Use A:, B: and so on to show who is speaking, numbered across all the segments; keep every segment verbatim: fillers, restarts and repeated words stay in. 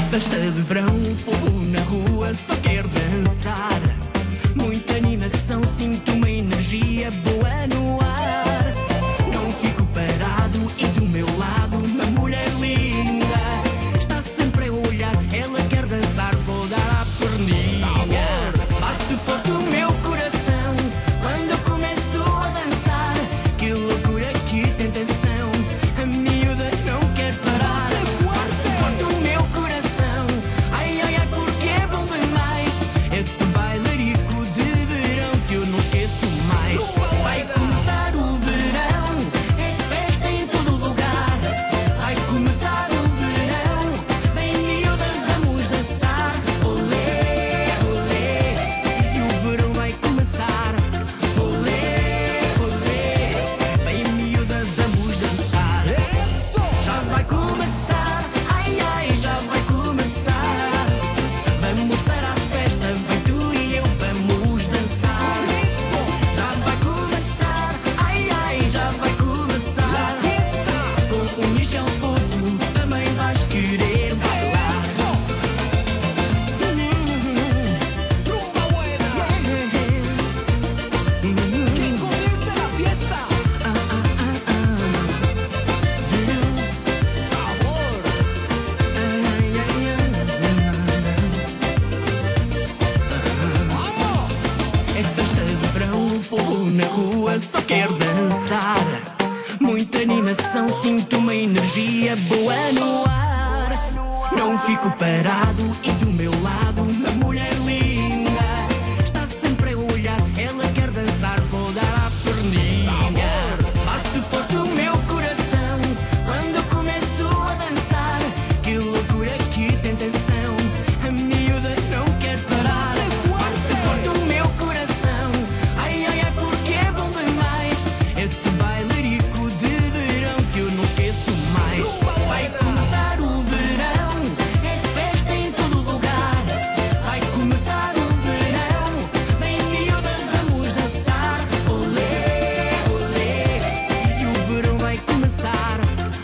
A: festa de verão, fogo na rua, só quero dançar. Muita animação, sinto uma energia boa no ar. Não fico parado e do meu lado uma mulher linda está sempre a olhar, ela quer dançar, vou dar à perninha. Bate forte o meu coração quando eu começo a dançar. Que loucura, que tentação, a miúda não quer parar. Bate forte o meu coração, ai ai ai, porque é bom demais. Esse bailarico de verão que eu não esqueço mais. Vai começar o verão, é festa em todo lugar. Vai começar o verão, vem miúda, vamos dançar. Olê, olê, e o verão vai começar. Olê, olê, vem miúda, vamos dançar. Já vai começar, ai ai, já vai começar. Vamos para a festa, vem tu e eu, vamos dançar. Já vai começar, ai ai, já vai começar. Com o Michel Fogo também vais querer bailar.
B: Que comience la fiesta. Sabor. Vamos.
A: É festa de verão, fogo na rua, só quero dançar. Muita animação, sinto uma energia boa no ar. Não fico parado e do meu lado uma mulher linda está sempre a olhar, ela quer dançar, vou dar à perninha. Bate forte o meu coração quando eu começo a dançar. Que loucura, que tentação, a miúda não quer parar. Bate forte o meu coração, ai ai ai, porque é bom demais. Esse bailarico de verão que eu não esqueço mais. Vai começar o verão, é festa em todo lugar. Vai começar o verão, vem miúda, vamos dançar. Olê, olê, e o verão vai começar.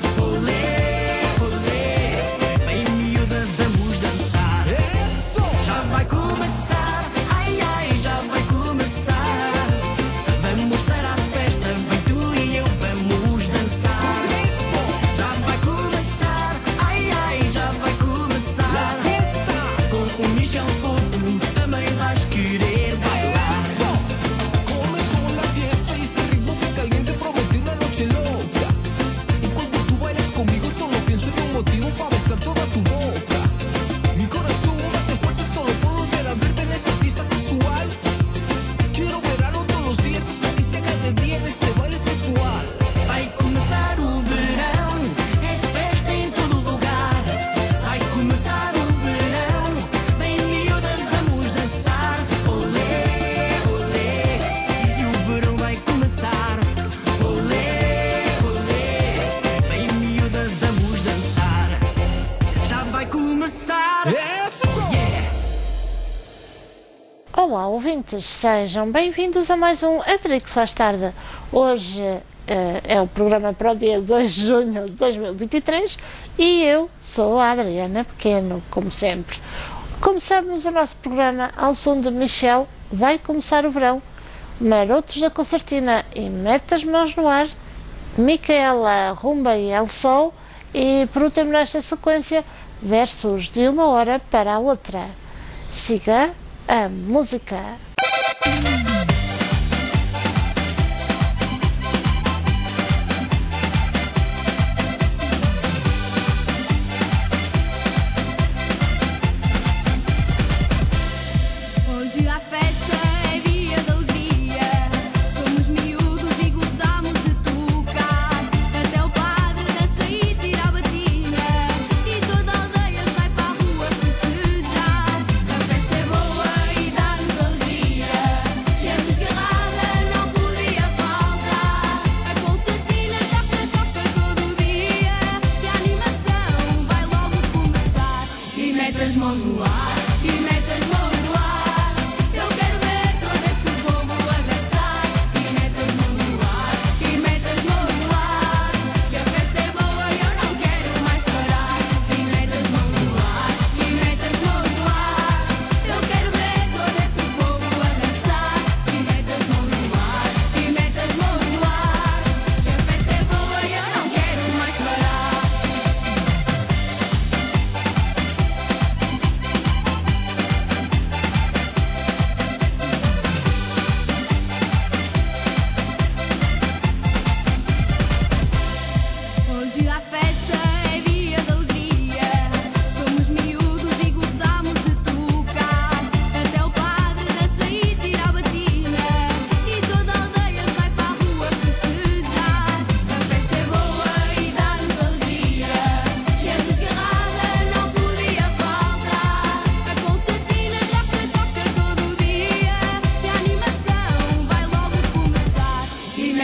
A: Olê, olê, vem miúda, vamos dançar. Já vai começar, ai ai, já vai começar. Vamos para a festa, vem tu e eu, vamos dançar. Já vai começar, ai ai, já vai começar. Com o Michel Fogo também vais querer bailar.
B: Comenzó la fiesta y este ritmo que caliente prometió una noche loca. Y cuando tú bailas conmigo solo pienso en un motivo para besar toda tu boca. Mi corazón late fuerte solo por volver a verte en esta fiesta casual. Quiero verano todos los días hasta que se haga de día en este baile sensual.
A: Vai começar o verão, é festa em todo lugar. Vai começar o verão, vem miúda, vamos dançar. Olê, olê, e o verão vai começar. Olê, olê, vem miúda, vamos dançar. Já vai começar. Yeah!
C: Olá, ouvintes, sejam bem-vindos a mais um Atrix Faz Tarde. Hoje eh, é o programa para o dia dois de junho de dois mil e vinte e três e eu sou a Adriana Pequeno, como sempre. Começamos o nosso programa ao som de Michel, Vai Começar o Verão, Marotos da Concertina e Mete as Mãos no Ar, Micaela Rumba e El Sol e, por último nesta sequência, Versos de uma hora para a outra. Siga a música.
D: Hoje a festa é dia de alegria. Somos miúdos e gostamos de tocar. Até o padre dança e tira a batina. E toda a aldeia sai para a rua festejar. A festa é boa e dá-nos alegria.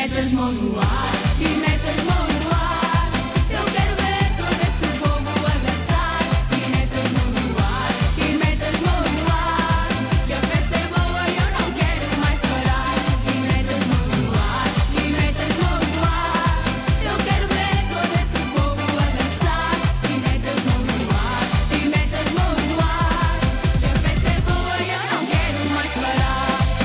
D: mete as mãos no ar, e mete as mãos no ar. Eu quero ver todo esse povo a dançar. E mete as mãos no ar, e mete as mãos no ar. Que a festa é boa e eu não quero mais parar. E mete as mãos no ar, e mete as mãos no ar. Eu quero ver todo esse povo a dançar. E mete as mãos no ar, e mete as mãos no ar. Que a festa é boa e eu não quero mais parar.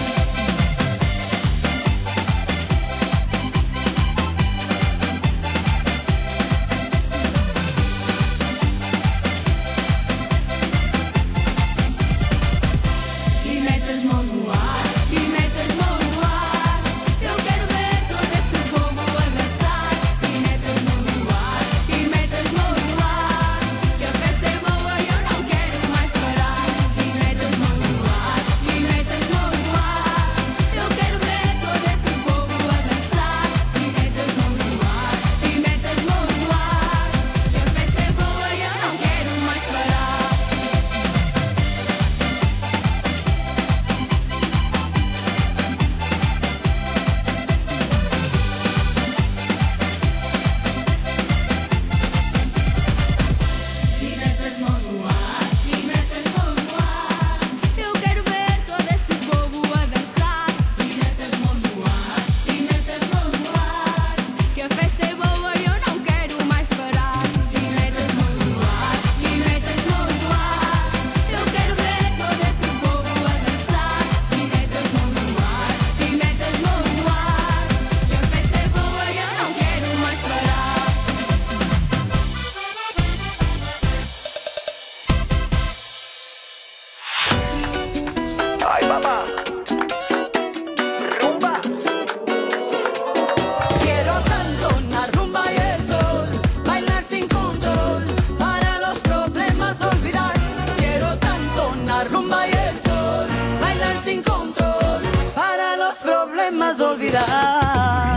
D: E mete as mãos no ar, e mete as mãos no ar. Eu quero ver todo esse povo a dançar. E mete as mãos no ar, e mete as mãos no ar. Que a festa é boa e eu não quero mais parar. E mete as mãos no ar, e mete as mãos no ar. Eu quero ver todo esse povo a dançar. E mete as mãos no ar, e mete as mãos no ar. Que a festa é boa e eu não quero mais parar. E mete as mãos no ar, e mete as mãos no ar. Eu quero ver todo esse povo a dançar. E mete as mãos no ar, e mete as mãos no ar. Que a festa é boa e eu não quero mais parar. E mete as mãos no ar, e mete as mãos no ar. Eu quero ver todo esse povo a dançar. E mete as mãos no ar, e mete as mãos no ar. Que a festa é boa e eu não quero mais parar.
A: Ay, papá. Rumba.
E: Quiero tanto una rumba y el sol, bailar sin control, para los problemas olvidar. Quiero tanto una rumba y el sol, bailar sin control, para los problemas olvidar.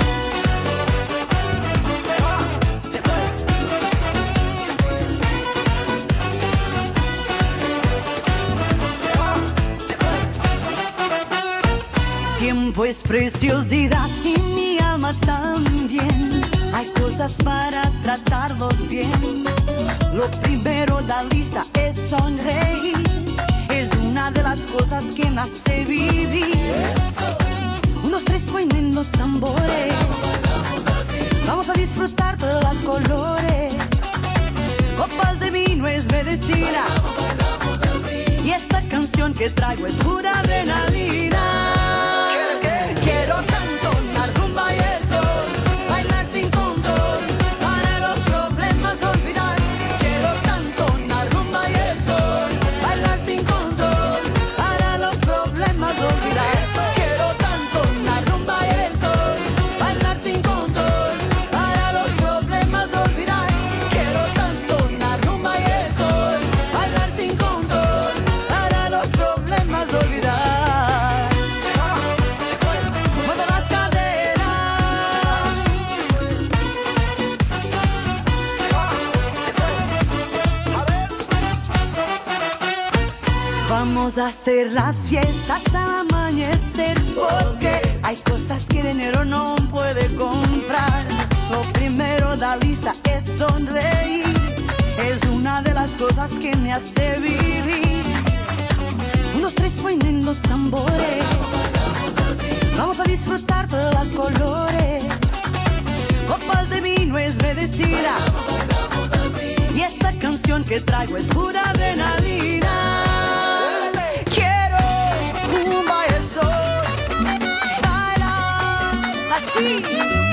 E: Tiempo es preciosidad y mi alma también. Hay cosas para tratarlos bien. Lo primero de la lista es sonreír. Es una de las cosas que me hace vivir. Un, dos, tres, suenen los tambores. Vamos a disfrutar todos los colores. Copas de vino es medicina. Y esta canción que traigo es pura adrenalina. Quiero tanto una rumba y el sol, bailar sin control, para los problemas olvidar. Quiero tanto una rumba y el sol, bailar sin control, para los problemas olvidar. Quiero tanto una rumba y el sol, bailar sin control, para los problemas olvidar. Quiero tanto una rumba y el sol, bailar sin control, para los problemas olvidar. Mueve las caderas. Vamos a hacer la fiesta hasta amanecer, porque hay cosas que dinero no puede comprar. Lo primero de la lista es sonreír. Es una de las cosas que me hace vivir. Un, dos, tres, suenen los tambores. Vamos a disfrutar todos los colores. Copas de vino es medicina. Y esta canción que traigo es pura adrenalina. Quiero rumba y el sol, baila así.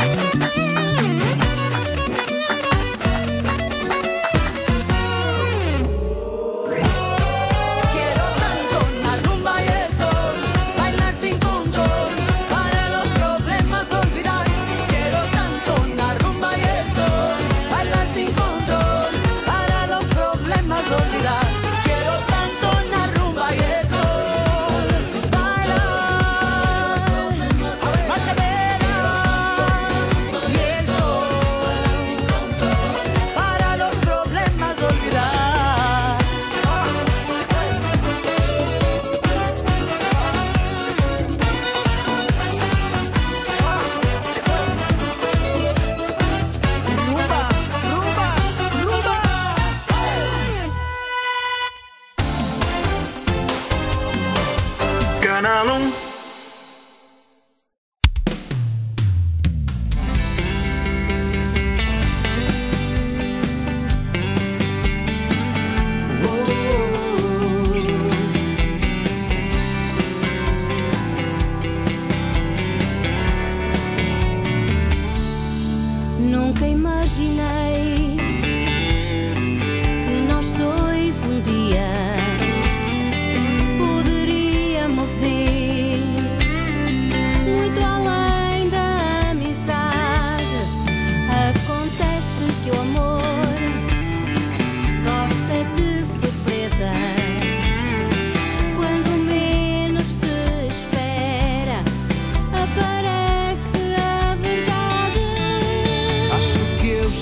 E: Quiero tanto una rumba y el sol, bailar sin control, para los problemas olvidar. Quiero tanto una rumba y el sol, bailar sin control, para los problemas olvidar. Quiero tanto una rumba y el sol, bailar las caderas. Yeah.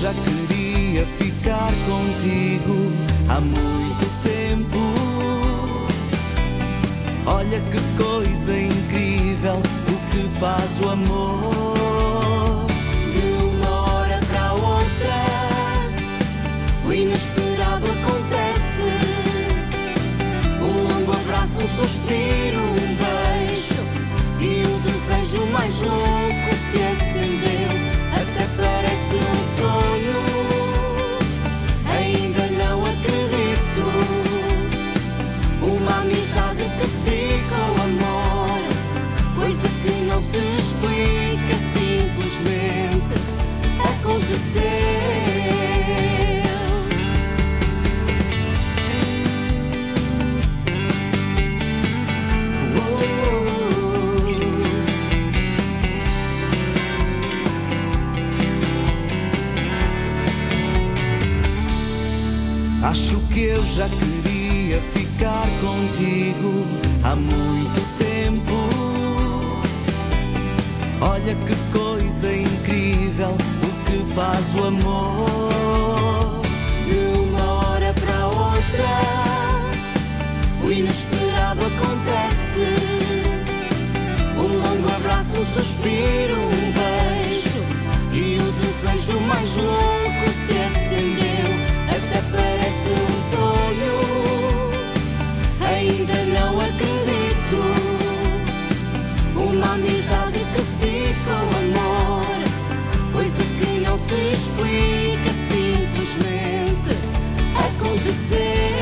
A: já queria ficar contigo há muito tempo. Olha que coisa incrível o que faz o amor. De uma hora para outra o inesperado acontece. Um longo abraço, um suspiro, um beijo, e o desejo mais louco se acendeu. Até parece um sonho, ainda não acredito. Uma amizade que ficou amor, coisa que não se explica, simplesmente aconteceu. Acho que eu já queria ficar contigo há muito tempo. Olha que coisa incrível o que faz o amor. De uma hora para outra o inesperado acontece. Um longo abraço, um suspiro, um beijo, e o desejo mais louco se acendeu. Até parece um sonho, ainda não acredito. Uma amizade que ficou amor, coisa que não se explica, simplesmente aconteceu.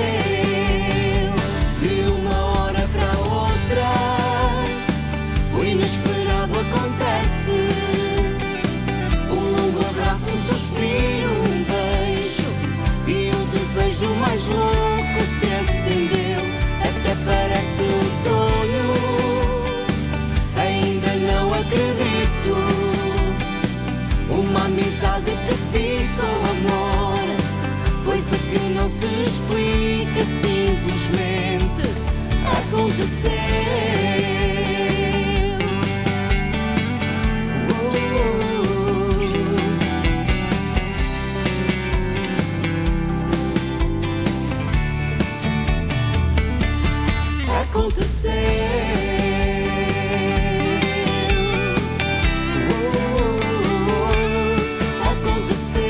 A: De uma hora para outra o inesperado acontece. Um longo abraço, um suspiro, um beijo, e o desejo mais louco se acendeu. Até parece um sonho, ainda não acredito. Uma amizade que ficou amor, coisa que não se explica, simplesmente aconteceu. Aconteceu. Aconteceu.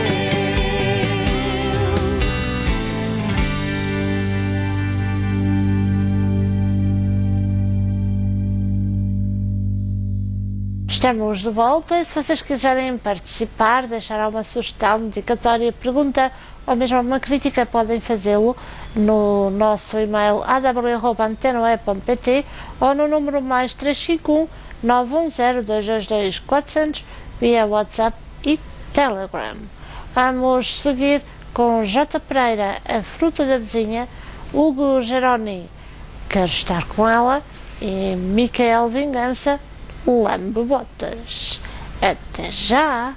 C: Estamos de volta e se vocês quiserem participar, deixar alguma sugestão, dedicatória, pergunta ou mesmo uma crítica, podem fazê-lo no nosso e-mail a w arroba antena e ponto p t ou no número mais três cinco um, nove um zero, dois dois dois, quatro zero zero via WhatsApp e Telegram. Vamos seguir com J. Pereira, A Fruta da Vizinha, Hugo Geroni, Quero Estar Com Ela, e Micael Vingança, Lambe Botas. Até já!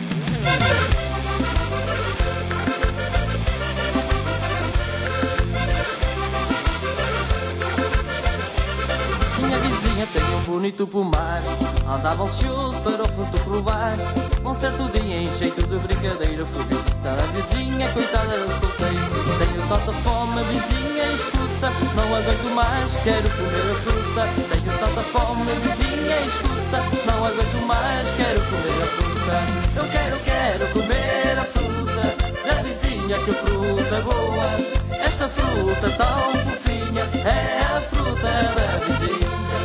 F: Minha vizinha tem um bonito pomar, andava ansioso para o fruto provar. Um certo dia, em jeito de brincadeira, fui visitar a vizinha, coitada da solteira. Tenho tanta fome, vizinha, escuta, não aguento mais, quero comer a fruta. Tenho tanta fome, vizinha, escuta, não aguento mais, quero comer a fruta. Eu quero, quero comer a fruta da vizinha, que fruta boa. Esta fruta tão fofinha é a fruta da vizinha.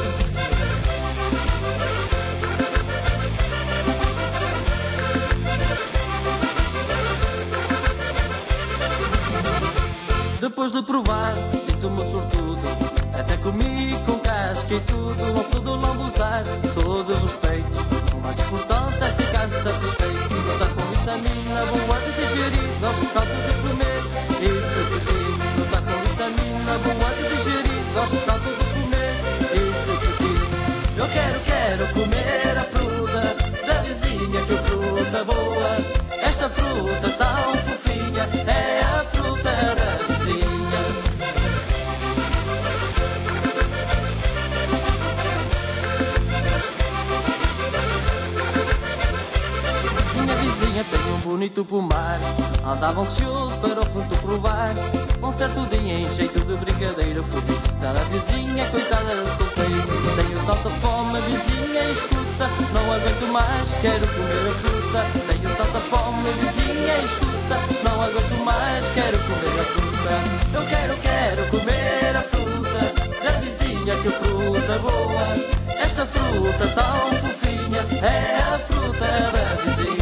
F: Depois de provar, sinto-me sortudo. Até comi com casca e tudo. Não sou do lambuzar, sou de respeito. O mais importante é ficar satisfeito. Está com vitamina boa de digerir. Gosto tanto de comer e de repetir. Está com vitamina boa de digerir. Gosto tanto de comer e de repetir. Eu quero, quero comer a fruta da vizinha, que fruta boa. Esta fruta tão fofinha é a fruta da vizinha. vizinha tem um bonito pomar. Andava ansioso para o fruto provar. Um certo dia, em jeito de brincadeira, fui visitar a vizinha, coitada da solteira. Tenho tanta fome, vizinha, escuta, não aguento mais, quero comer a fruta. Tenho tanta fome, vizinha, escuta, não aguento mais, quero comer a fruta. Eu quero, quero comer a fruta da vizinha, que fruta boa. Esta fruta tão fofinha é a fruta da vizinha.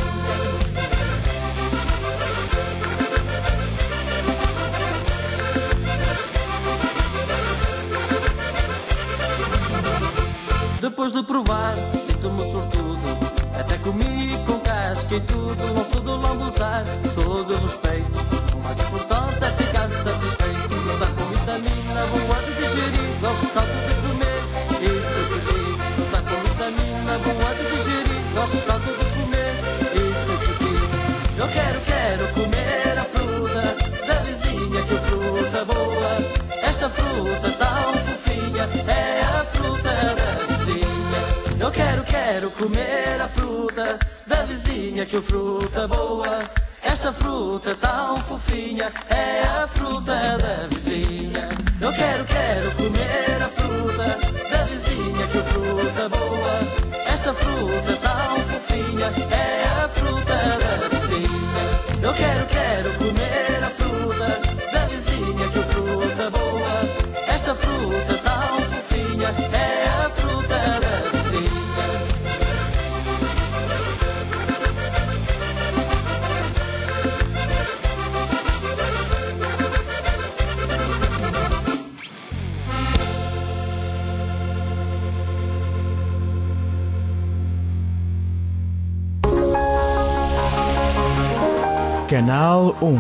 F: Depois de provar, sinto-me sortudo. Até comi com casca e tudo. Não sou do lambuzar, sou do respeito. O mais importante é ficar satisfeito. Está com vitamina boa de digerir. Gosto tanto de comer e de pedir. Está com vitamina boa de digerir. Gosto tanto de comer e de pedir. Eu quero, quero comer a fruta da vizinha, que fruta boa. Esta fruta tão fofinha é a fruta da vizinha. Eu quero, quero comer a fruta da vizinha, que fruta boa. Esta fruta tão fofinha é a fruta da vizinha. Eu quero, quero comer a fruta da vizinha, que fruta boa. Esta fruta tão fofinha é a fruta da vizinha. Eu quero, quero comer a fruta da vizinha, que fruta boa. Esta fruta tão fofinha é a fruta da vizinha.
G: Canal um.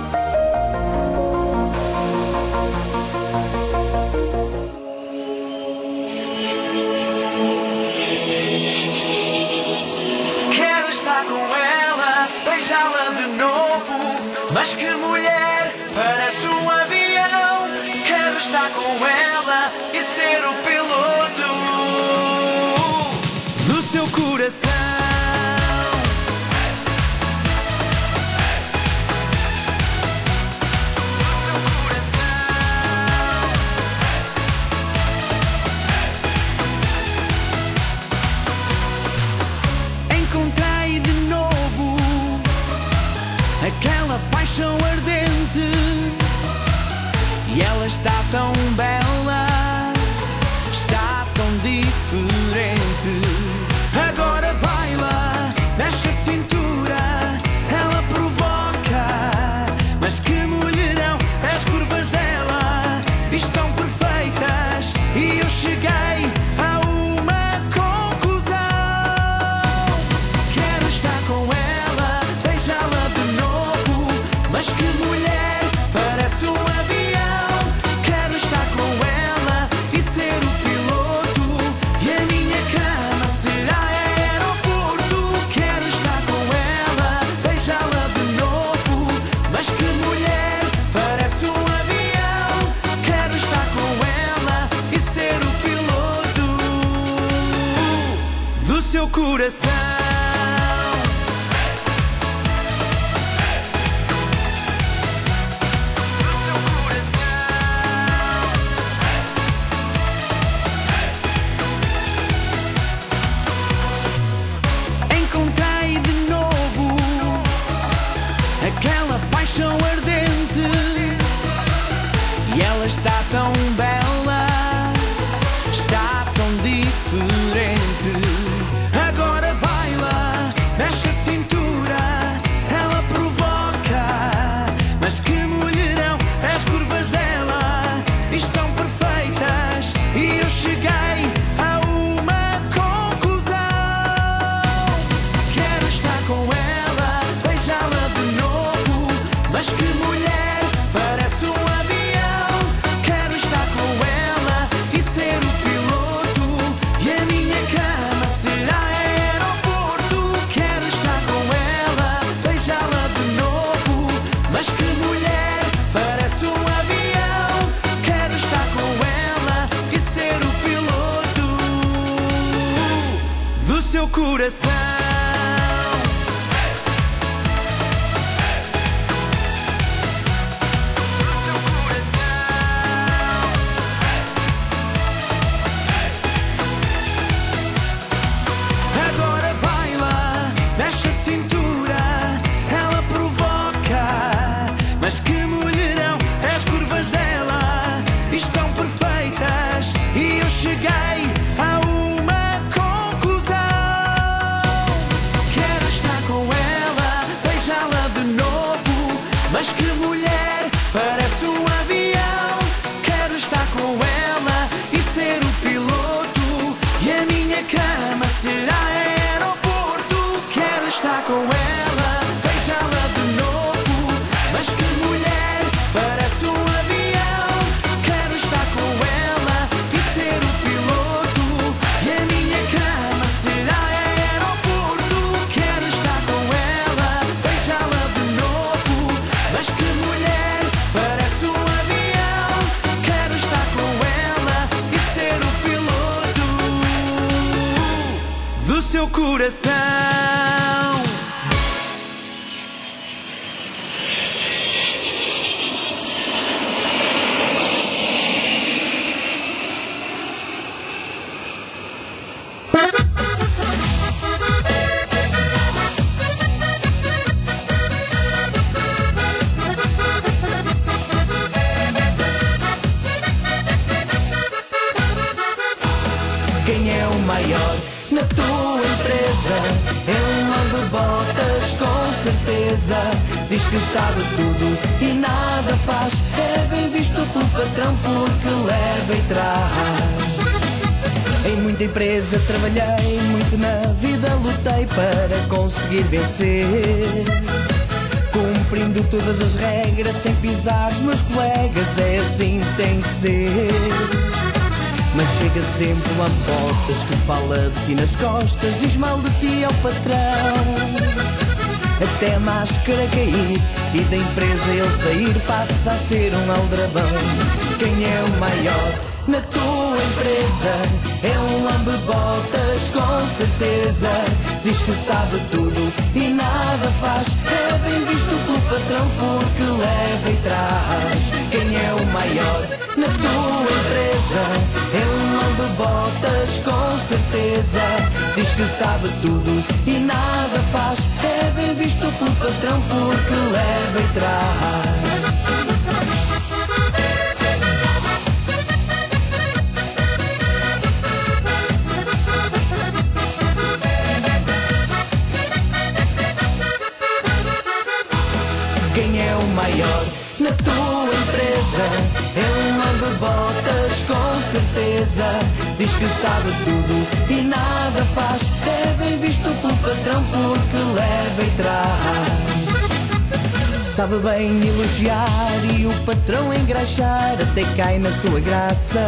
A: Quero estar com ela, beijá-la de novo. Mas que mulher, parece um avião. Quero estar com ela e ser o piloto do seu coração. Encontrei de novo aquela paixão ardente e ela está tão bela, está tão diferente. Agora baila, mexe a cintura, ela provoca, mas que mulherão, as curvas dela estão perfeitas e eu cheguei a uma conclusão. Quero estar com ela, beijá-la de novo, mas que mulher, parece um avião. Quero estar com estar com ela, veja-la de novo. Mas que mulher, parece um avião. Quero estar com ela e ser o piloto. E a minha cama será aeroporto. Quero estar com ela, veja-la de novo. Mas que mulher, parece um avião. Quero estar com ela e ser o piloto do seu coração. Quem é o maior na tua empresa? É um lambe-botas com certeza. Diz que sabe tudo e nada faz. É bem visto pelo patrão porque leva e traz. Em muita empresa trabalhei, muito na vida lutei para conseguir vencer. Cumprindo todas as regras sem pisar os meus colegas, é assim que tem que ser. Mas chega sempre lá botas que fala de ti nas costas, diz mal de ti ao patrão. Até a máscara cair e da empresa ele sair, passa a ser um aldrabão. Quem é o maior na tua empresa? É um lambe-botas com certeza. Diz que sabe tudo e nada faz. É bem visto pelo patrão porque leva e traz. Quem é o maior na tua empresa? É um lambe-botas com certeza. Diz que sabe tudo e nada faz. É bem visto pelo patrão porque leva e traz. Quem é o maior na tua empresa? É um lambe-botas com certeza. Diz que sabe tudo e nada faz. É bem visto pelo patrão porque leva e traz. Sabe bem elogiar e o patrão engraxar, até cai na sua graça.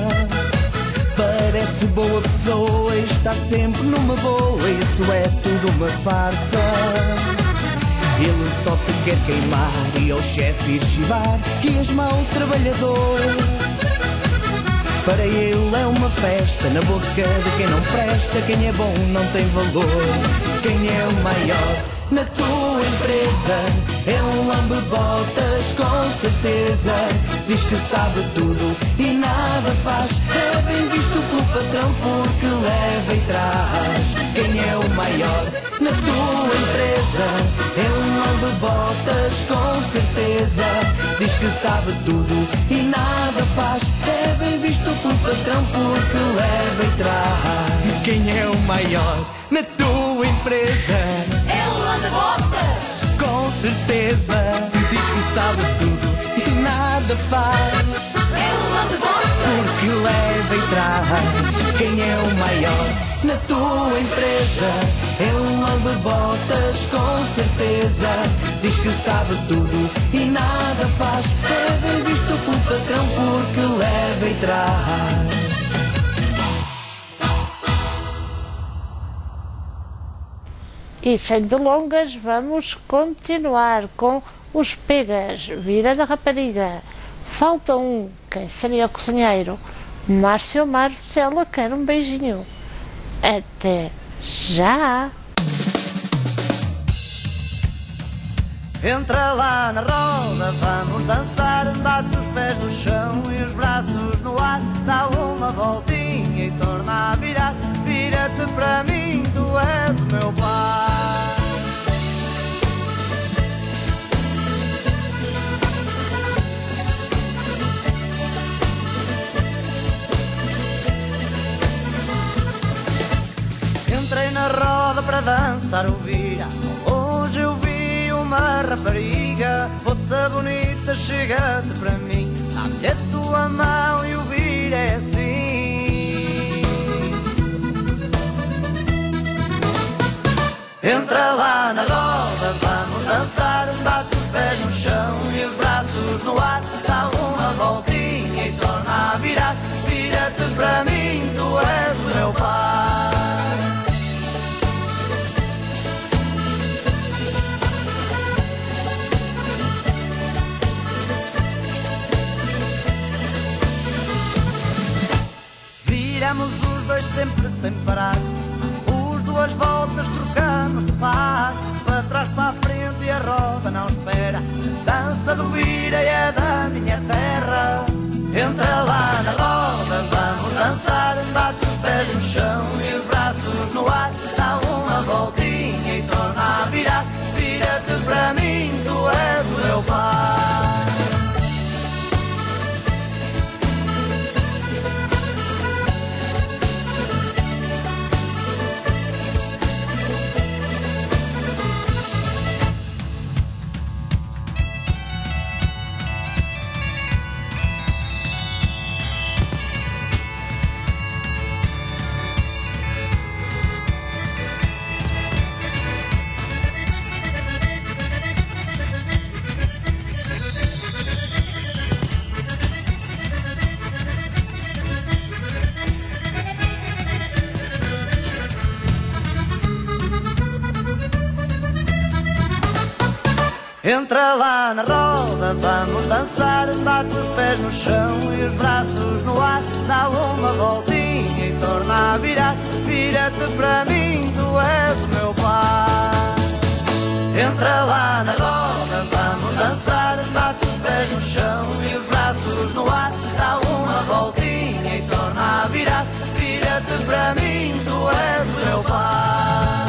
A: Parece boa pessoa e está sempre numa boa, isso é tudo uma farsa. Ele só te quer queimar e ao chefe ir chivar que és mau trabalhador. Para ele é uma festa na boca de quem não presta. Quem é bom não tem valor. Quem é o maior na tua empresa? É um lambe-botas com certeza. Diz que sabe tudo e nada faz. É bem visto pelo patrão porque leva e traz. Quem é o maior na tua empresa? É um lambe-botas com certeza. Diz que sabe tudo e nada faz. É bem visto pelo patrão porque leva e traz. Quem é o maior na tua empresa?
G: É o lambe-botas
A: com certeza. Diz que sabe tudo e nada faz.
G: É o lambe-botas
A: porque leva e traz. Quem é o maior na tua empresa? É um lambe-botas com certeza. Diz que sabe tudo e nada faz. É bem visto pelo patrão porque leva e traz.
C: E sem delongas vamos continuar com os pegas, Vira da Rapariga. Falta um, quem seria o cozinheiro? Márcio Amaro, se ela quer um beijinho. Até já!
F: Entra lá na roda, vamos dançar, bate os pés no chão e os braços no ar, dá uma voltinha e torna a virar, vira-te para mim, tu és o meu pai. Entrei na roda para dançar o vira, hoje eu vi uma rapariga, moça bonita, chega-te para mim, dá-me a tua mão e o vira é assim. Entra lá na roda, vamos dançar, bate os pés no chão e os braços no ar, dá uma voltinha e torna a virar, vira-te para mim, tu és o meu pai.
E: Viramos os dois sempre sem parar, os duas voltas trocamos de par, para trás para a frente e a roda não espera, dança do vira e é da minha terra. Entra lá na roda, vamos dançar, bate os pés no chão e os braços no ar, dá uma voltinha e torna a virar, vira-te para mim, tu és o meu pai. Entra lá na roda, vamos dançar, bate os pés no chão e os braços no ar, dá uma voltinha e torna a virar, vira-te para mim, tu és o meu pai. Entra lá na roda, vamos dançar, bate os pés no chão e os braços no ar, dá uma voltinha e torna a virar, vira-te para mim, tu és o meu pai.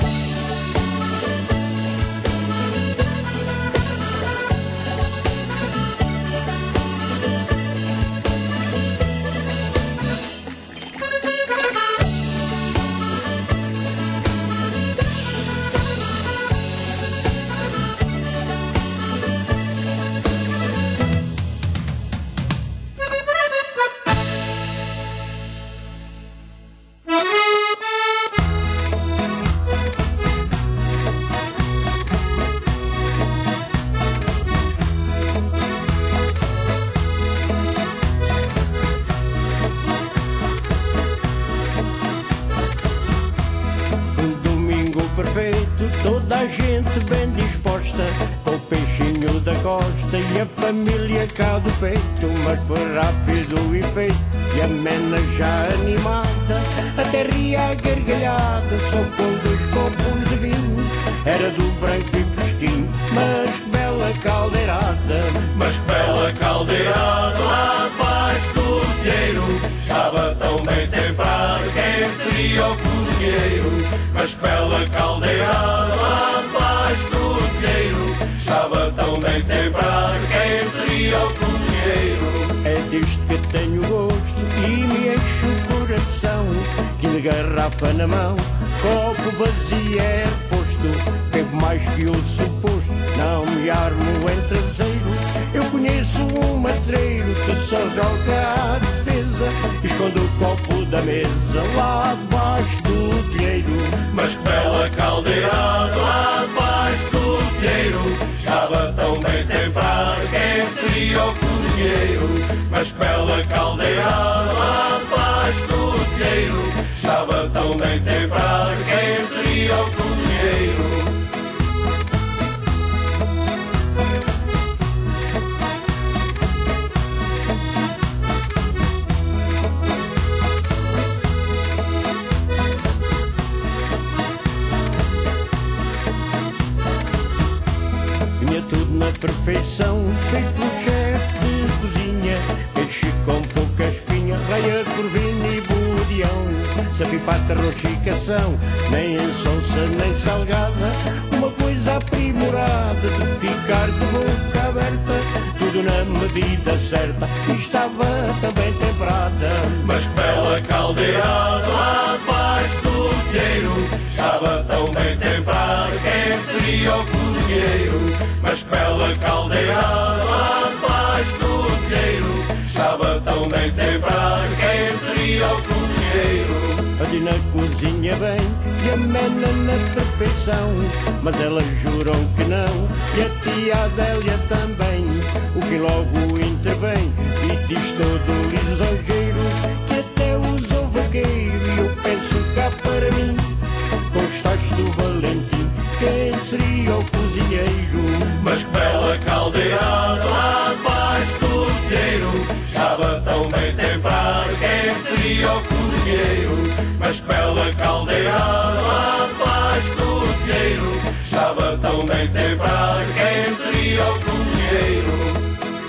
H: Toda a gente bem disposta, com o peixinho da costa e a família cá do peito, mas foi rápido o efeito e a mena já animada, até ria a gargalhada, só com dois copos de vinho, era do branco e fresquinho, mas que bela caldeirada,
I: mas que bela caldeirada lá abaixo do telheiro, estava tão bem temperado, quem seria o cozinheiro? Mas que bela caldeirada lá abaixo do telheiro, estava tão bem temperado, quem seria o cozinheiro?
H: É disto que tenho gosto e me enche o coração, que de garrafa na mão, copo vazio é posto, bebo mais que o suposto, não me armo em traseiro. Eu conheço um matreiro que só joga à defesa, esconde o copo da mesa lá debaixo do telheiro.
I: Mas que bela caldeirada lá debaixo do telheiro, estava tão bem temperado, quem seria o cozinheiro? Mas que bela caldeirada lá debaixo do telheiro, estava tão bem temperado, quem seria o cozinheiro?
H: Tudo na perfeição, feito um chefe de cozinha, peixe com pouca espinha, raia, corvina e bodião, sapipata, roxicação, nem insonsa nem salgada, uma coisa aprimorada de ficar de boca aberta, tudo na medida certa e estava também temperada.
I: Mas que bela caldeirada lá debaixo do telheiro, estava tão bem temperado, quem seria o cozinheiro? Mas que bela caldeirada lá debaixo do telheiro, estava tão bem temperado, quem seria o cozinheiro?
H: Cristina cozinha bem e amena na perfeição, mas elas juram que não, e a tia Adélia também, o que logo intervém e diz todo lisonjeiro que até usou vaqueiro. E eu penso cá para mim, com os tachos do Valentim, quem seria o cozinheiro?
I: Mas que bela caldeirada lá debaixo do telheiro, estava tão bem temperado, quem seria o cozinheiro? Mas que bela caldeirada lá debaixo do telheiro, estava tão bem temperado, quem seria o cozinheiro?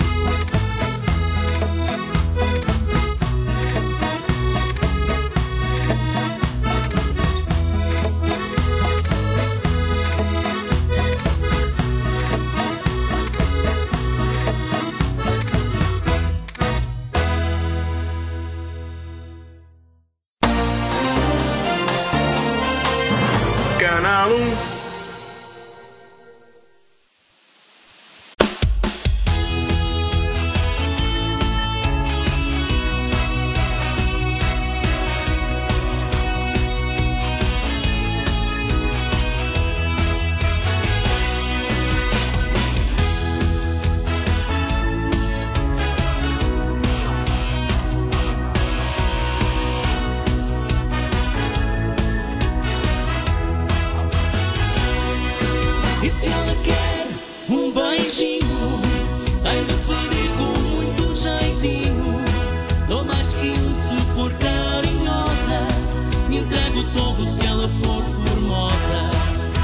H: Canal um.
A: E se ela quer um beijinho, tem de pedir com muito jeitinho. Dou mais que um se for carinhosa, me entrego todo se ela for formosa.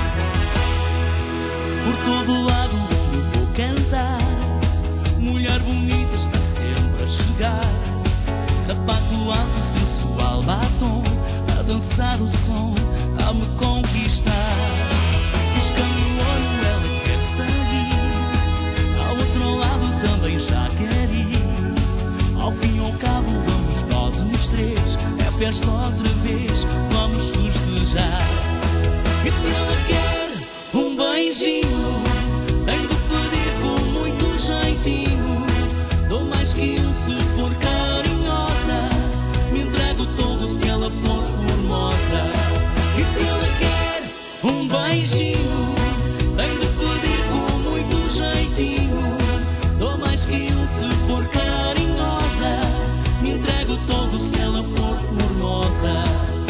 A: Por todo lado onde eu vou cantar, mulher bonita está sempre a chegar. Sapato alto, sensual, batom, a dançar o som, a me conquistar. Piscando o olho ela quer sair, ao outro lado também já quer ir. Ao fim e ao cabo vamos nós os três, é festa outra vez, vamos festejar. E se ela quer um beijinho, tem de pedir com muito jeitinho. Dou mais que um se for carinhosa, me entrego todo se ela for formosa. E se ela quer um beijinho, tem de pedir com muito jeitinho. Dou mais que um se for carinhosa, me entrego todo se ela for formosa.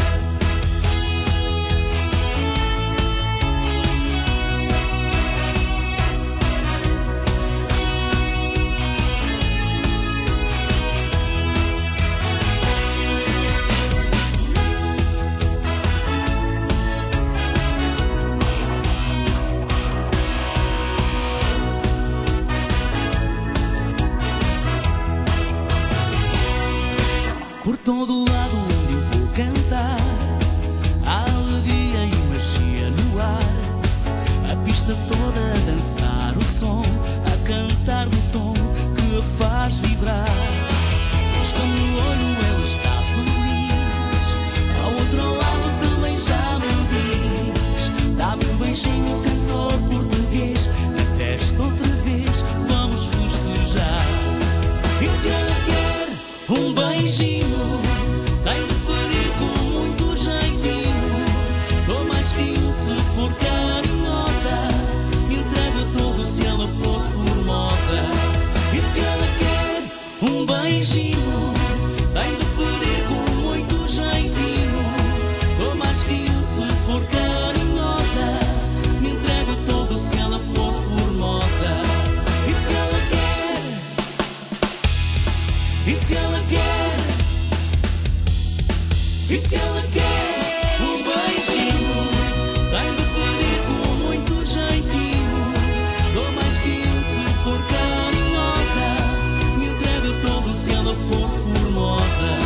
A: Por todo lado onde eu vou cantar, há alegria e magia no ar. A pista toda a dançar o som, a cantar no tom que a faz vibrar. Pisca no olho ela está feliz, ao outro lado também já me diz: dá-me um beijinho, cantor português, na testa outra vez, vamos festejar. E se ela quer um beijinho, tem de pedir com muito jeitinho. Dou mais que um se for carinhosa, me entrego todo se ela for formosa. E se ela quer um beijinho, tem de pedir com muito jeitinho. Dou mais que um se for carinhosa, me entrego todo se ela for formosa. E se ela quer, e se ela quer, e se ela quer um beijinho, tem de pedir com muito jeitinho. Dou mais que um se for carinhosa, me entrego todo se ela for formosa.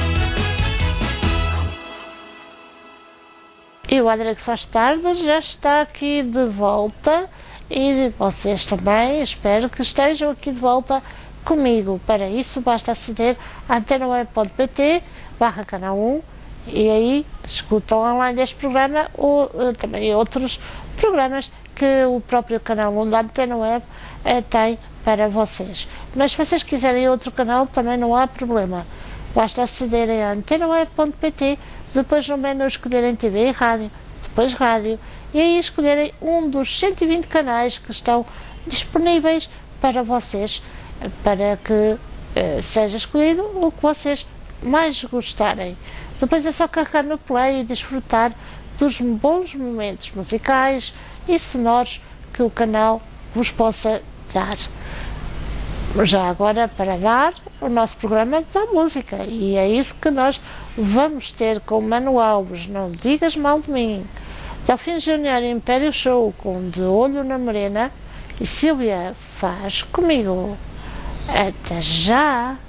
C: E o André que faz tarde já está aqui de volta, e vocês também, espero que estejam aqui de volta comigo. Para isso basta aceder a antena web ponto pt barra canal um e aí escutam online este programa ou uh, também outros programas que o próprio canal um da Antena Web uh, tem para vocês. Mas se vocês quiserem outro canal também não há problema, basta acederem a antena web ponto pt depois no menu escolherem T V e rádio, depois rádio, e aí escolherem um dos cento e vinte canais que estão disponíveis para vocês, para que eh, seja escolhido o que vocês mais gostarem. Depois é só carregar no play e desfrutar dos bons momentos musicais e sonoros que o canal vos possa dar. Já agora, para dar, o nosso programa da música, e é isso que nós vamos ter com Mano Alves, Não Digas Mal de Mim, Delfim Júnior Império Show com De Olho na Morena e Sílvia Faz Comigo. Até já!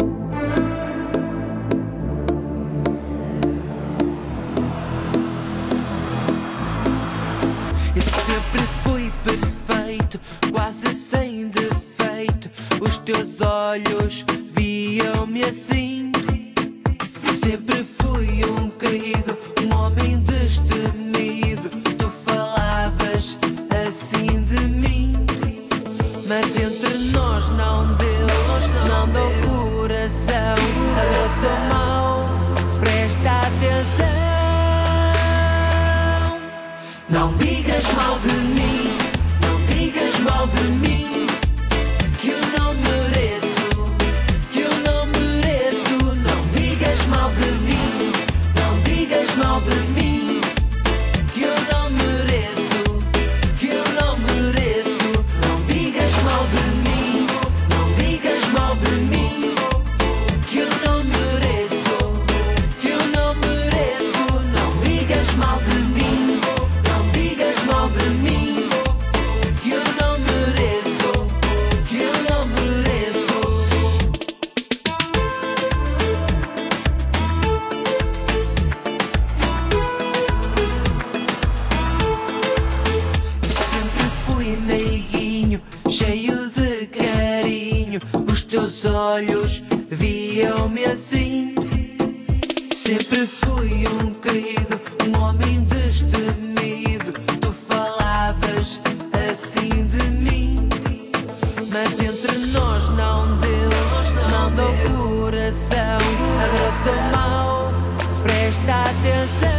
A: Eu sempre fui perfeito, quase sem defeito. Os teus olhos viam-me assim. Sempre fui um querido, um homem destemido. Tu falavas assim de mim, mas entre nós não deu, não deu coração. Agora sou mau, presta atenção. Não digas mal de mim, não digas mal de mim, que eu não mereço, que eu não mereço. Não digas mal de mim, não digas mal de mim, que eu não mereço, que eu não mereço. Não digas mal de mim, não digas mal de mim, que eu não mereço, que eu não mereço. Não digas mal de mim, não digas mal de mim, que eu não mereço, que eu não mereço. Eu sempre fui meiguinho, cheio de carinho. Os teus olhos viam-me assim. Sempre fui um querido, um homem destemido. Tu falavas assim de mim, mas entre nós não deu, não deu coração. Agora sou mau, presta atenção.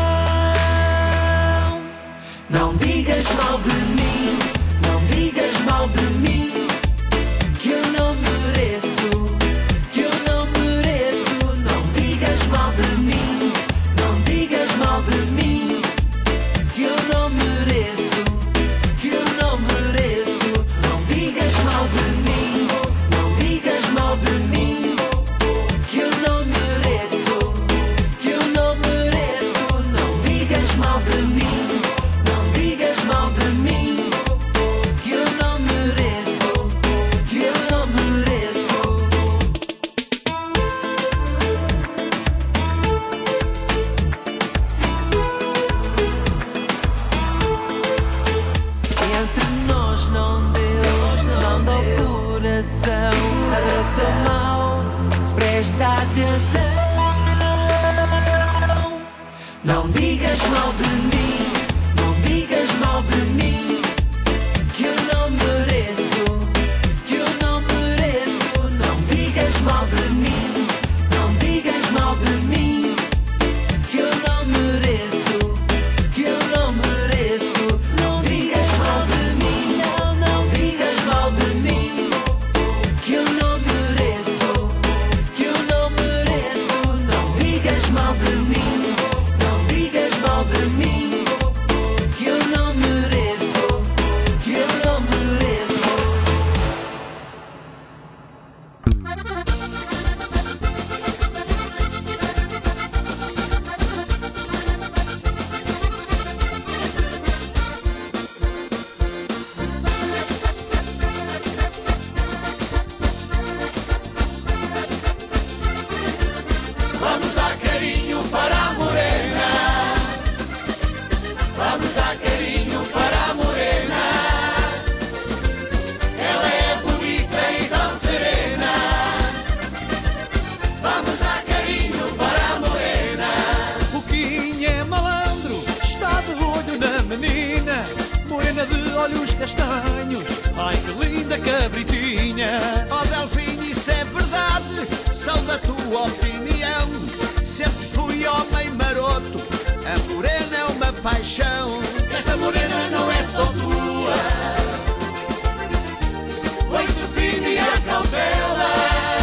A: Não digas mal de mim, não digas mal de mim, que eu não mereço, que eu não mereço. Não digas mal de mim, não digas mal de mim, que eu não mereço, que eu não mereço. Não digas mal de mim, não digas mal de mim, que eu não mereço, que eu não mereço. Não digas mal de mim, não digas mal de mim, que eu não mereço, que eu não mereço. Entre nós não deu, não deu coração. Agora sou mau, presta atenção. Não digas mal de mim, não digas mal de mim, que eu não mereço, que eu não mereço. Não digas mal de mim, não digas mal de mim, que eu não mereço, que eu não mereço. Não digas mal de mim, não, não digas mal de mim, que eu não mereço, que eu não mereço. Não digas mal de mim, não digas mal de mim, que eu não mereço, que eu não mereço.
I: Vamos dar carinho para a morena. Vamos dar carinho para a morena. Ela é bonita e tão serena. Vamos dar carinho para a morena.
B: O Quinho é malandro, está de olho na menina, morena de olhos castanhos, ai que linda cabritinha.
J: Ó Delfim, isso é verdade, sou da tua opinião. Sempre fui homem paixão.
I: Esta morena não é só tua, leite fino e a cautela,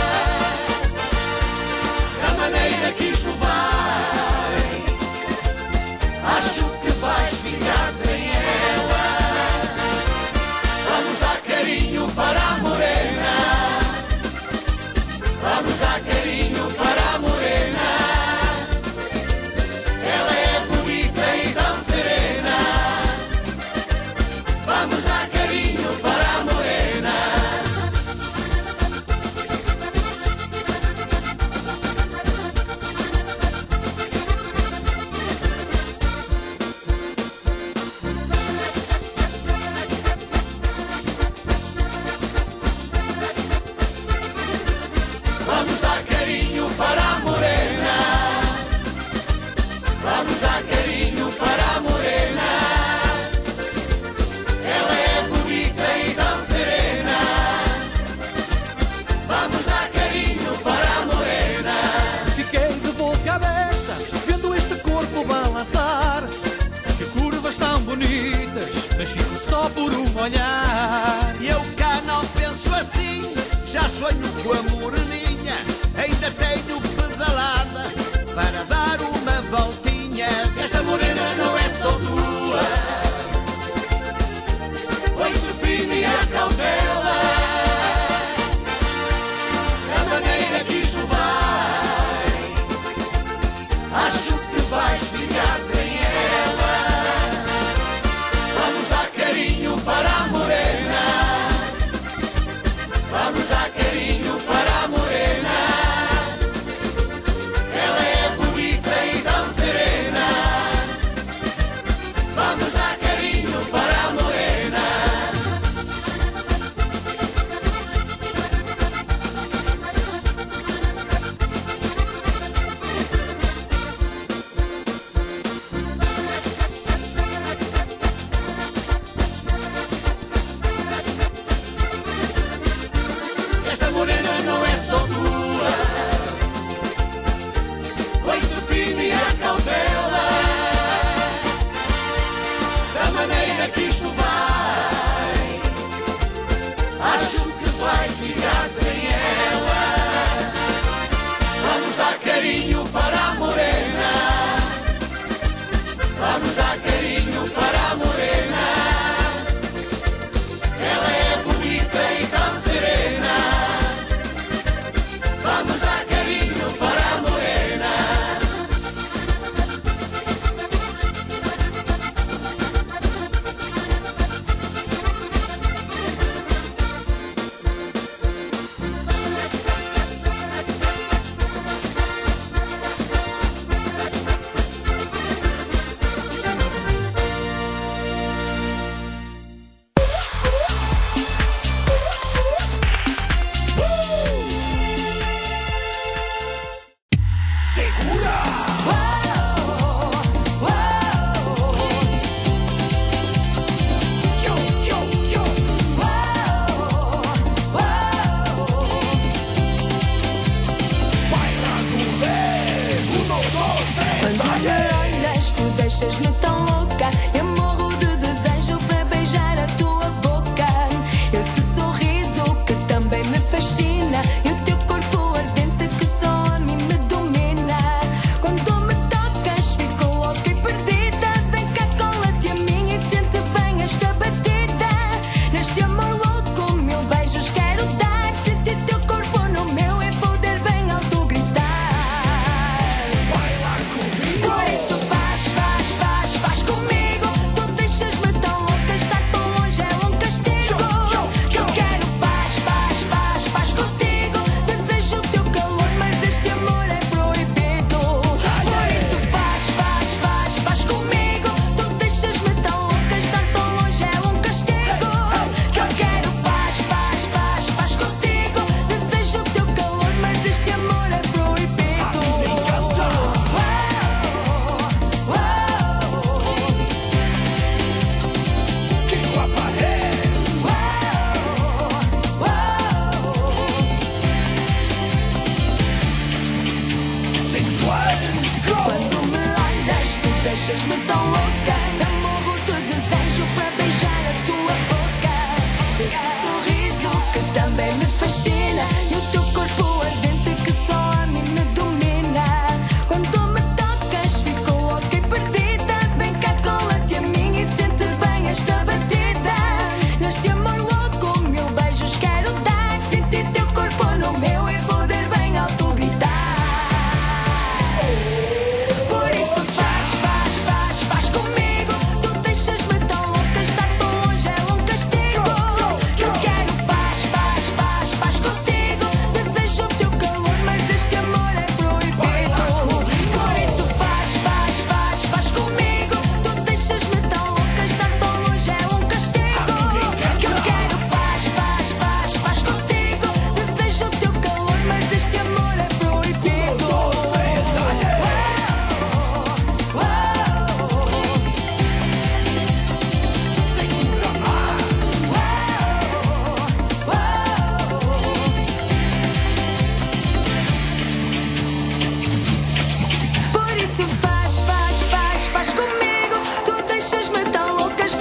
I: da maneira que isto vai, acho que vais ficar sem ela. Vamos dar carinho para a morena, vamos dar carinho para a morena. Ela é bonita e tão serena. Vamos dar carinho para a morena. Vamos dar carinho para a morena. Vamos dar carinho para a morena. Ela é bonita e tão serena. Vamos dar carinho para a morena.
B: Fiquei de boca aberta, vendo este corpo balançar. Que curvas tão bonitas, mas fico só por um olhar.
J: E eu cá não penso assim, já sonho com a moreninha. Ainda tenho pedalada para dar uma voltinha.
I: Esta morena não é só tua, leite fino e a cautela, da maneira que isto vai, acho que vais ficar sem ela. Vamos dar carinho para a morena, vamos dar carinho para a morena. Ela é bonita e tão serena.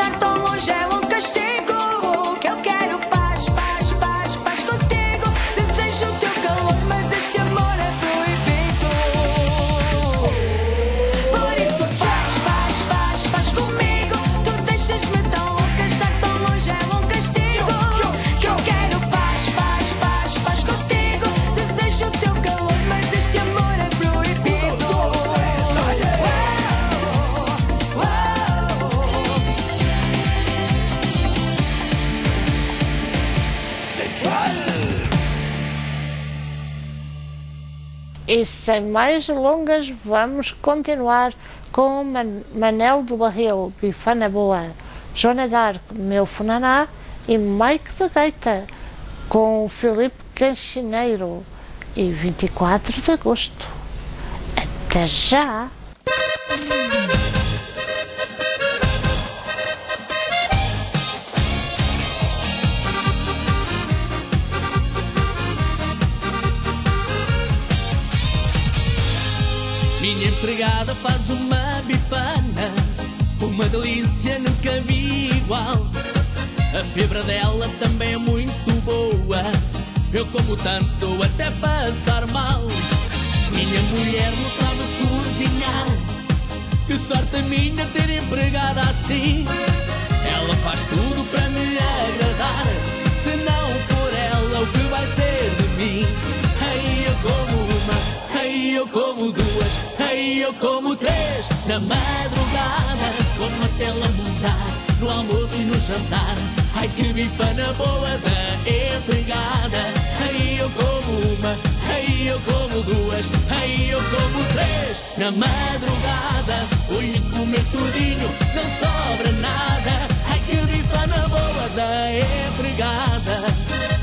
G: estar tão longe é um castigo. Que eu quero paz, paz, paz, paz contigo. Desejo o teu calor, mas este amor é proibido. Por isso faz, faz, faz, faz comigo. Tu deixas-me tão louca, estar tão longe é um castigo. Que eu quero paz, paz, paz, paz contigo. Desejo o teu calor, mas este amor é proibido.
C: E sem mais delongas, vamos continuar com Man Manel do Barril, Bifana Boa, Joana d'Arc, Meu Funaná e Mike da Gaita, com o Filipe Canchineiro, e vinte e quatro de agosto. Até já!
A: Minha empregada faz uma bifana, uma delícia, nunca vi igual. A fibra dela também é muito boa, eu como tanto até passar mal. Minha mulher não sabe cozinhar, que sorte a minha ter empregada assim. Ela faz tudo para me agradar, se não for ela o que vai ser de mim? Ai, eu como uma, ai, eu como duas, ai, eu como três. Na madrugada, como até lambuzar, no almoço e no jantar. Ai, que bifana boa da empregada. Ai, eu como uma, ai, eu como duas, ai, eu como três. Na madrugada, vou-lhe comer tudinho, não sobra nada. Ai, que bifana boa da empregada.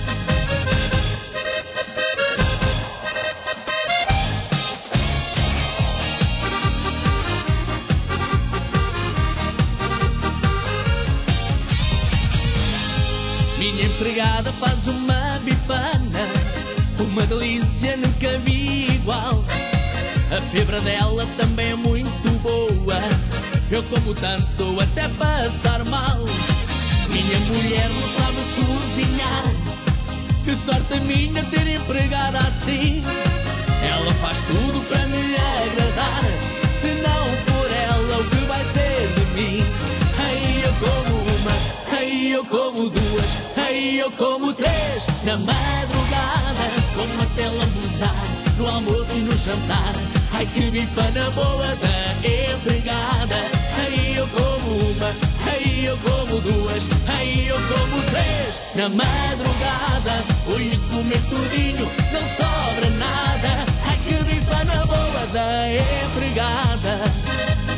A: Minha empregada faz uma bifana, uma delícia, nunca vi igual. A fibra dela também é muito boa, eu como tanto até passar mal. Minha mulher não sabe cozinhar, que sorte a minha ter empregada assim. Ela faz tudo para me agradar, se não for ela o que vai ser de mim? Ai, eu como uma, ai, eu como duas, ai, eu como três. Na madrugada, como até lambuzar, no almoço e no jantar. Ai, que bifana boa da empregada. Ai, eu como uma, ai, eu como duas, ai, eu como três. Na madrugada, vou-lhe comer tudinho, não sobra nada. Ai, que bifana boa da empregada.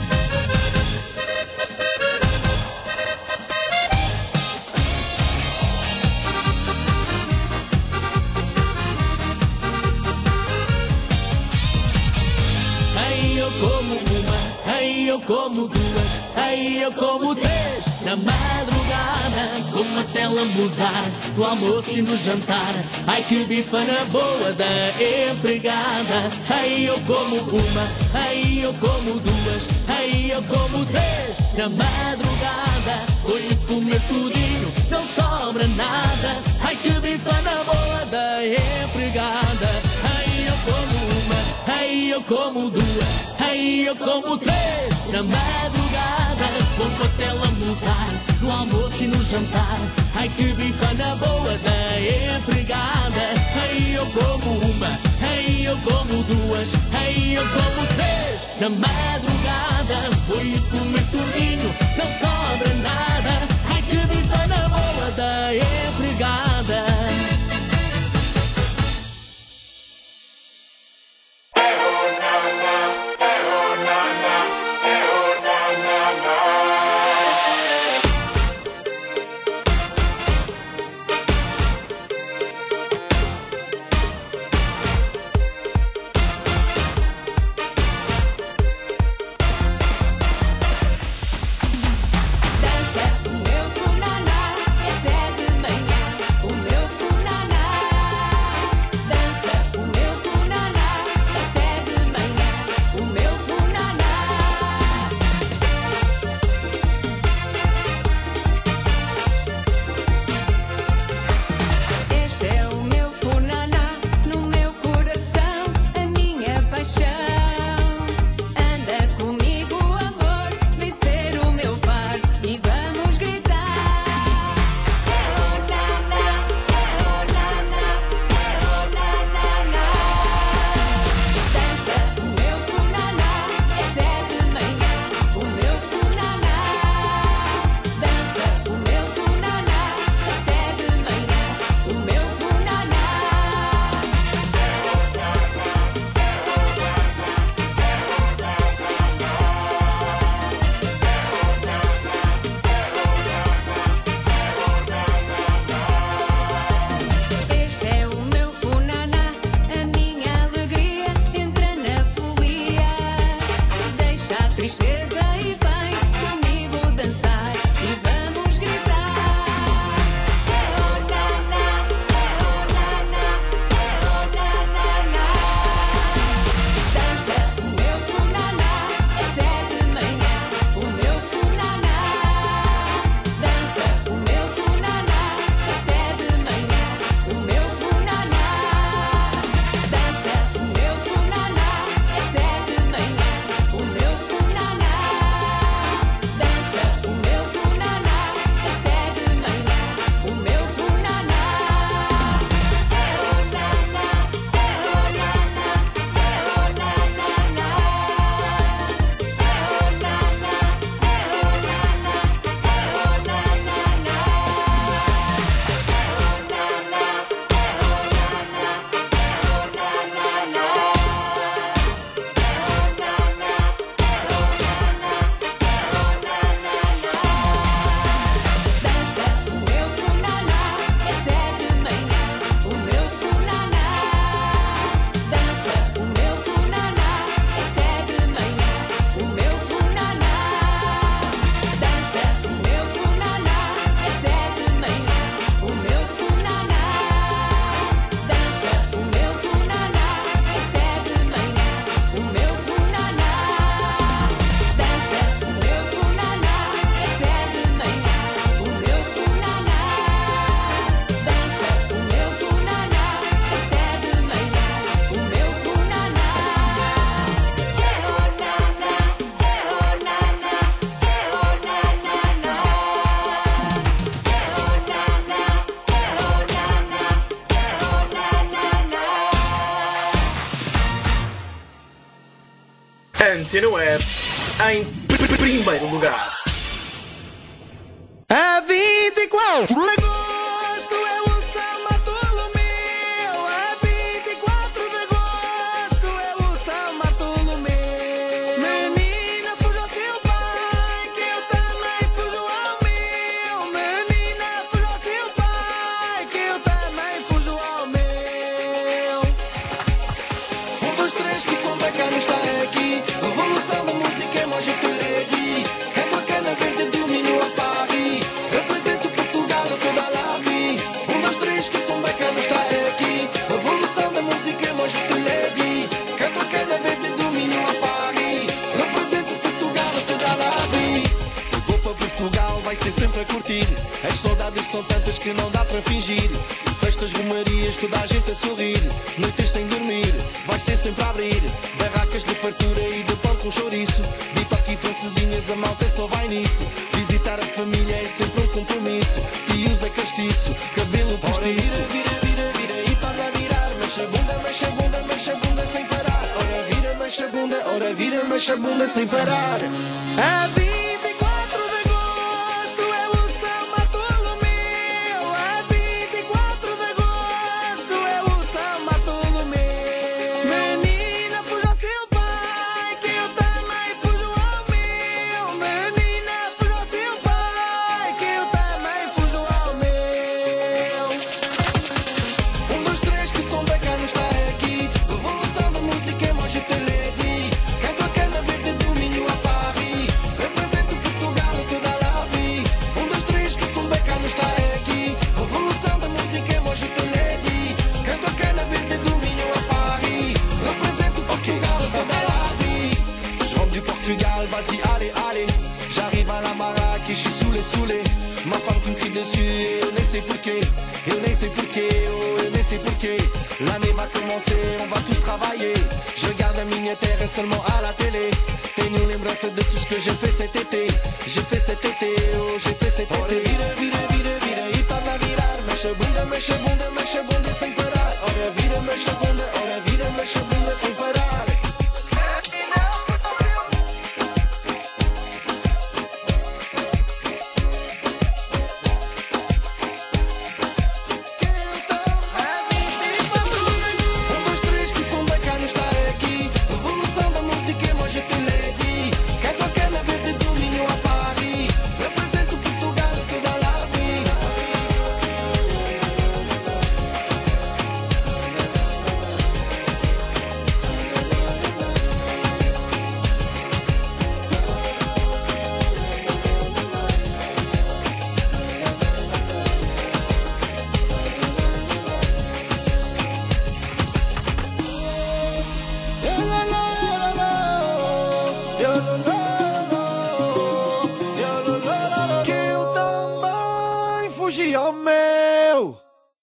A: Eu como uma, ai, eu como duas, ai, eu como três. Na madrugada, como até lambuzar, no almoço e no jantar. Ai, que bifana boa da empregada. Ai, eu como uma, ai, eu como duas, ai, eu como três. Na madrugada, vou-lhe comer tudinho, não sobra nada. Ai, que bifana boa da empregada. Ai, eu como uma, ai, eu como duas, ai, eu como três. Na madrugada, como até lambuzar, no almoço e no jantar. Ai, que bifana boa da empregada. Ai, eu como uma, ai, eu como duas, ai, eu como três. Na madrugada, vou-lhe comer tudinho, não sobra nada. Ai, que bifana boa da empregada.
G: Dança,
K: Antena Web em pr- primeiro lugar.
L: A vinte e quatro de agosto é o São Bartolomeu. A vinte e quatro de agosto é o São Bartolomeu. Menina, fuja ao seu pai, que eu também fujo ao meu. Menina, fuja ao seu pai, que eu também fujo ao meu. Um, dois, três, que som bacana está aqui. Revolução da música é Moja Telegi. Canto a cana verde, domínio a Paris. Represento Portugal a toda a vida. Um, dois, três, que som bacana está aqui. Revolução da música é Moja Telegi. Canto a cana verde, domínio a Paris. Represento Portugal a toda a vida. Eu vou para Portugal, vai ser sempre a curtir. As saudades são tantas que não dá para fingir. Festas, romarias, toda a gente a sorrir. Noites sem dormir, vai ser sempre a abrir. Barracas de fartura e de pão com chouriço. Bitoque e francesinhas, a malta só vai nisso. Visitar a família é sempre um compromisso. E usa castiço, cabelo postiço. Ora vira, vira, vira, vira e torna a virar. Mexe a bunda, mexe a bunda, mexe a bunda sem parar. Ora vira, mexe a bunda, ora vira, mexe a bunda sem parar. A vinte e quatro de agosto é o São Bartolomeu. A vinte e quatro de agosto é o São Bartolomeu. Menina, fuja ao seu pai, que eu também fujo ao meu. Menina, fuja ao seu pai, que eu também fujo ao meu. Um, dois, três, que som bacana está aqui. Revolução da música é Moja Telegi. Canto a cana verde, domínio a Paris. Represento Portugal a toda a vida. Um, dois, três, que som bacana está aqui. Revolução da música é Moja Telegi. Canto a cana verde, domínio a Paris. Represento Portugal a toda a vida. Je rentre du Portugal, vas-y, allez, allez. J'arrive à la Marac et je suis saoulé, saoulé. Ma femme qui me crie dessus, eu nem sei porquê. Eu nem sei porquê, oh, eu nem sei porquê. L'année va commencer, on va tous travailler. Je regarde a minha terra seulement à la télé. Tenho lembrança de tout ce que j'ai fait cet été. J'ai fait cet été, oh, j'ai fait cet été. Vira, vira, vira, vira e torna a virar. Mexe a bunda, mexe a bunda, mexe a bunda sem parar. Ora vira, mexe a bunda, ora vira, mexe a bunda sem parar. Um, dois, três, que som bacana está aqui. Revolução da música é Moja Telegi. Canto a cana verde, domínio a Paris. Represento Portugal a toda a vida. Que eu também fugi ao meu.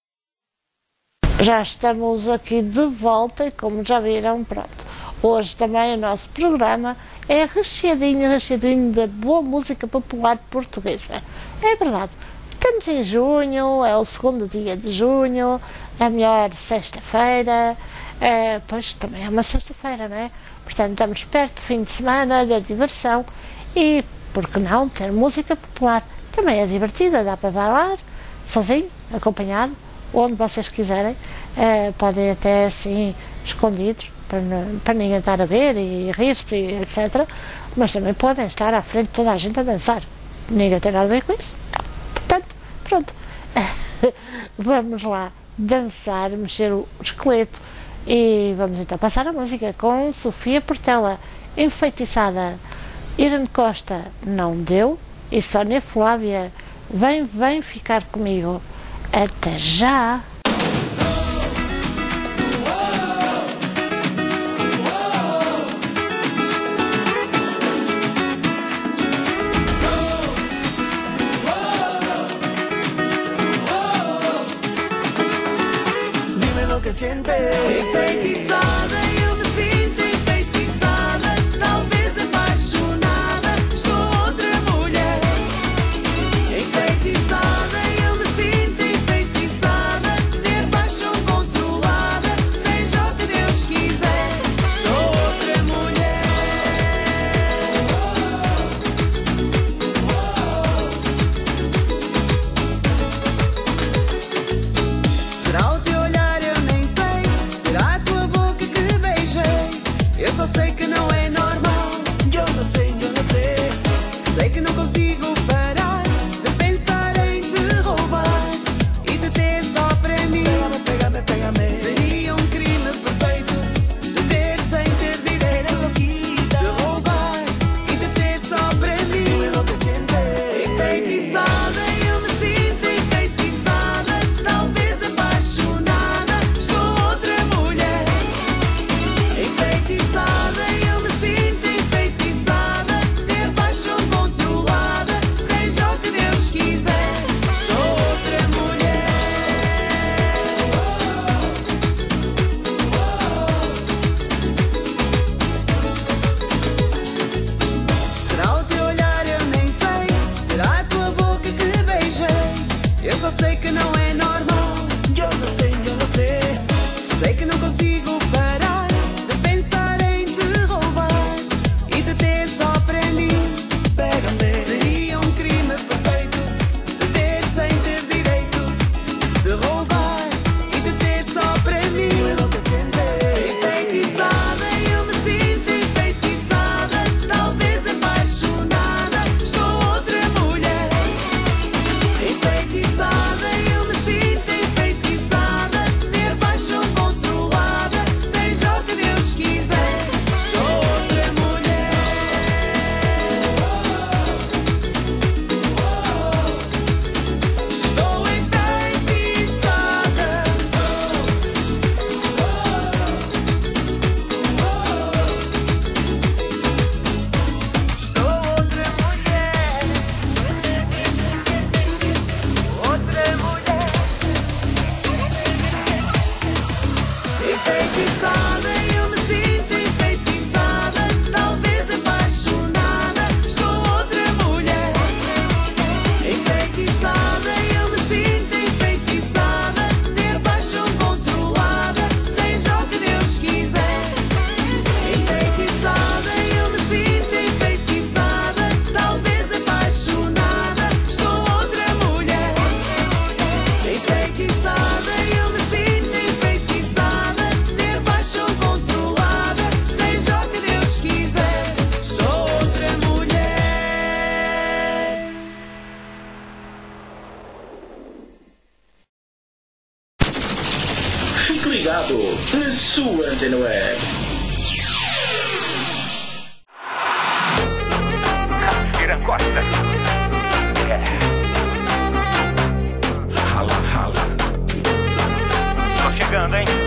C: Já estamos aqui de volta e, como já viram, pronto. Hoje também o nosso programa é recheadinho, recheadinho de boa música popular portuguesa. É verdade. Estamos em junho, é o segundo dia de junho, a melhor sexta-feira. É, pois também é uma sexta-feira, não é? Portanto, estamos perto do fim de semana, da diversão. E, por que não, ter música popular? Também é divertida, dá para bailar, sozinho, acompanhado, onde vocês quiserem. É, podem até assim, escondidos, para, não- para ninguém estar a ver e rir-se, e etcétera. Mas também podem estar à frente de toda a gente a dançar. Ninguém tem nada a ver com isso. Portanto, pronto. Vamos lá dançar, mexer o esqueleto. E vamos então passar a música com Sofia Portela, Enfeitiçada. Irene Costa, Não Deu. E Sónia Flávia, Vem, vem ficar comigo. Até já!
L: Dime lo que sientes. Enfeitiçada, eu me sinto enfeitiçada. Talvez apaixonada, estou outra mulher. Enfeitiçada, eu me sinto enfeitiçada. Se é paixão controlada, seja o que Deus quiser. Estou outra mulher. só sei que não é normal.
J: Yo lo sé, yo lo sé.
L: Sei que não consigo parar de pensar em te roubar e de ter só para mim.
J: Pégame.
L: Seria um crime perfeito de ter sem ter direito de roubar e de ter só para mim.
J: Puedo que sientes.
L: Enfeitiçada, eu me sinto enfeitiçada, talvez apaixonada. Estou outra mulher. Enfeitiçada, eu me sinto enfeitiçada. Ser paixão controlada, seja o que Deus quiser. Estou outra mulher. Estou enfeitiçada. Estou outra mulher. Outra mulher. Enfeitiçada, eu me sinto enfeitiçada, talvez apaixonada. Estou outra mulher. Enfeitiçada, eu me sinto enfeitiçada. Ser paixão controlada, seja o que Deus quiser. Enfeitiçada, eu me sinto enfeitiçada, talvez apaixonada. Estou outra mulher. Enfeitiçada, eu me sinto enfeitiçada. Ser paixão controlada, seja o que Deus quiser. Estou outra mulher.
K: Fique ligado na sua Antena Web. Vira Costa. Rala, rala. Tô chegando, hein?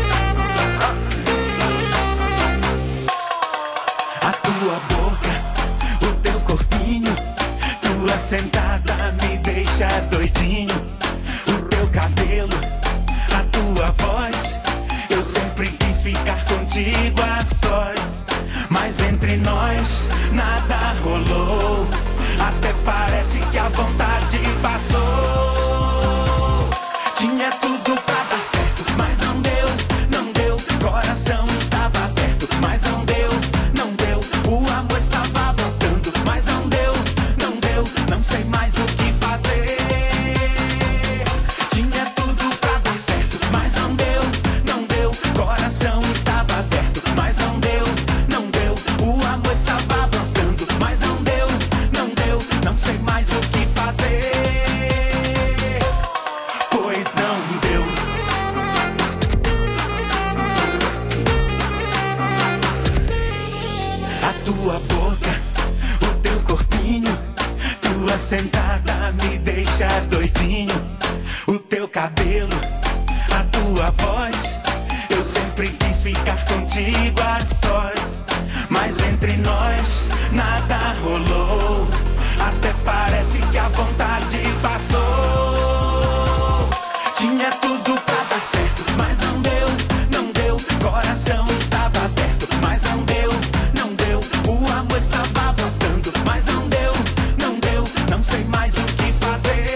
M: A tua boca, o teu corpinho, tua sentada me deixa doidinho. O teu cabelo, a tua voz, eu sempre quis ficar contigo a sós. Mas entre nós nada rolou, até parece que a vontade passou. Tinha tudo pra dar certo, mas não deu, não deu. Coração estava aberto, mas não deu, não deu. O amor estava voltando, mas não deu, não deu. Não sei mais o que fazer. Tinha tudo pra dar certo, mas não deu, não deu. Coração estava aberto, mas não deu, não deu. O amor estava voltando, mas não deu, não deu. Não sei mais o que fazer. Pois não deu. A tua boca, o teu corpinho, tua sentada me deixa doidinho. O teu cabelo, a tua voz, eu sempre quis ficar contigo a sós. Mas entre nós nada rolou, até parece que a vontade passou. Tinha tudo pra dar certo, mas não deu, não deu. Coração estava aberto, mas não deu, não deu. O amor estava voltando, mas não deu, não deu. Não sei mais o que fazer.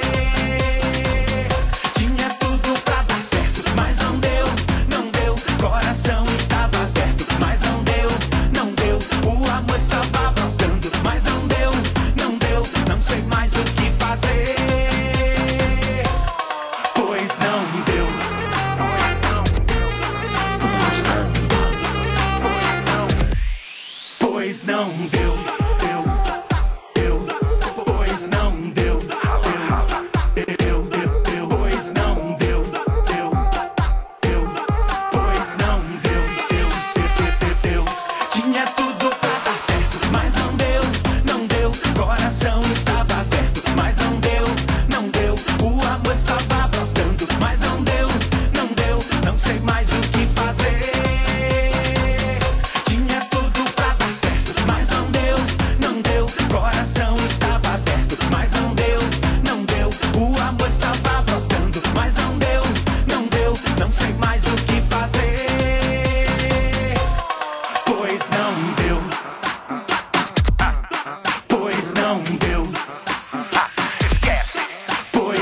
M: Tinha tudo pra dar certo, mas não deu, não deu. Coração estava aberto, mas não deu, não deu. O amor estava voltando, mas não deu, não deu. Não sei mais o que fazer.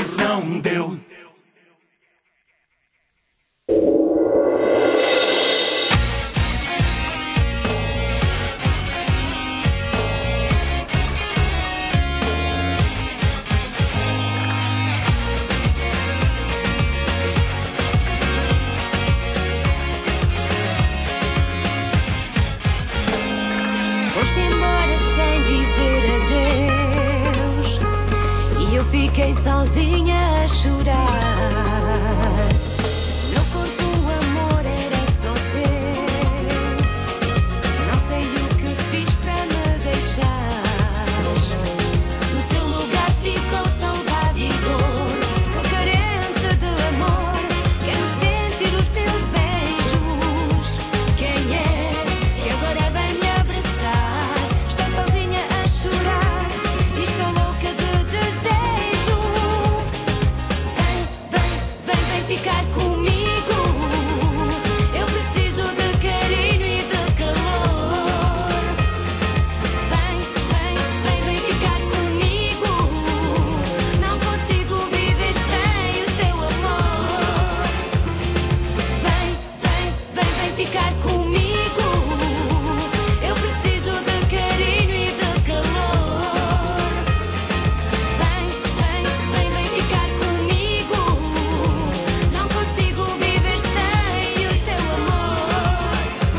M: mas não deu.
G: Foste embora sem dizer adeus e eu fiquei sozinha a chorar. Meu corpo, o amor era só teu. Não sei o que fiz para me deixar. No teu lugar ficou saudade e dor. Tô carente de amor, quero sentir os teus beijos. Quem é que agora vem me abraçar? Estou sozinha a chorar e estou louca de desejo. Vem, vem, vem, vem ficar comigo. Eu preciso de carinho e de calor. Vem, vem, vem, vem ficar comigo. Não consigo viver sem o teu amor. Vem, vem, vem, vem ficar comigo. Eu preciso de carinho e de calor. Vem, vem, vem, vem ficar comigo. Não consigo viver sem o teu amor.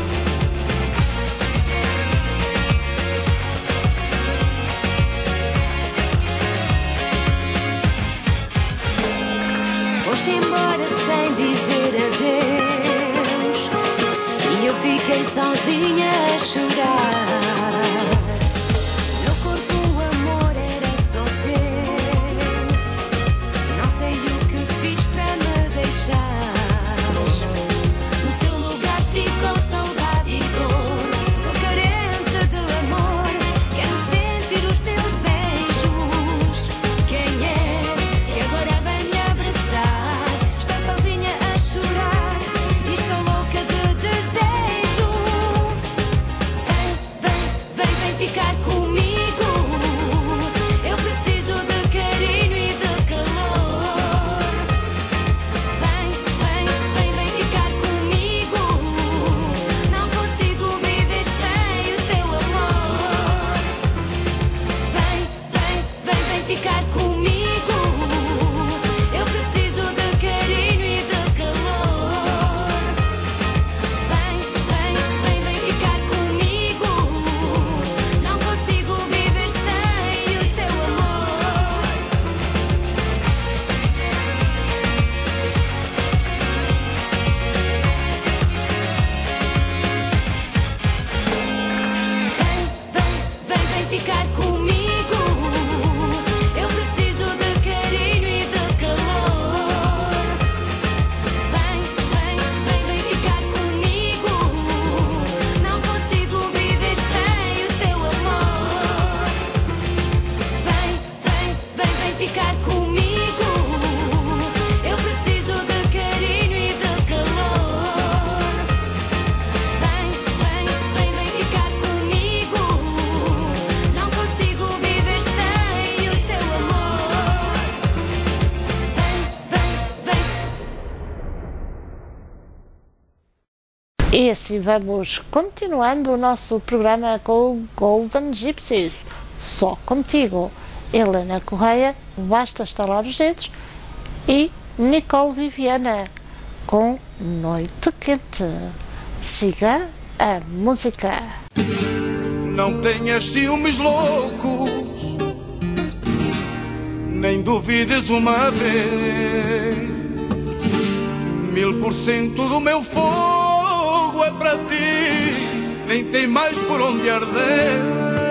G: Foste embora sem dizer adeus e eu fiquei sozinha a chorar. Meu corpo, o amor era só teu. Não sei o que fiz para me deixar. No teu lugar ficou saudade e dor. Tô carente de amor, quero sentir os teus beijos. Quem é que agora vem me abraçar? Estou sozinha a chorar e estou louca de desejo. Vem, vem, vem, vem ficar comigo. Eu preciso de carinho e de calor. Vem, vem, vem, vem ficar comigo. Não consigo viver sem o teu amor. Vem, vem, vem, vem ficar comigo. Eu preciso de carinho e de calor. Vem, vem, vem, vem ficar comigo. Não consigo viver sem o teu amor. Vem, vem, vem, vem ficar comigo. Eu preciso de carinho e de calor. Vem, vem, vem, vem ficar comigo. Não consigo viver sem o teu amor. Vem, vem, vem, vem ficar comigo. Eu preciso de carinho e de calor. Vem, vem, vem, vem ficar comigo. Não consigo viver sem o teu amor. Vem, vem, vem.
C: E assim vamos continuando o nosso programa com o Golden Gypsies. Só contigo, Helena Correia, Basta Estalar os Dedos, e Nicole Viviana com Noite Quente. Siga a música.
J: Não tenhas ciúmes loucos, nem duvides uma vez. Mil por cento do meu fogo é para ti, nem tem mais por onde arder.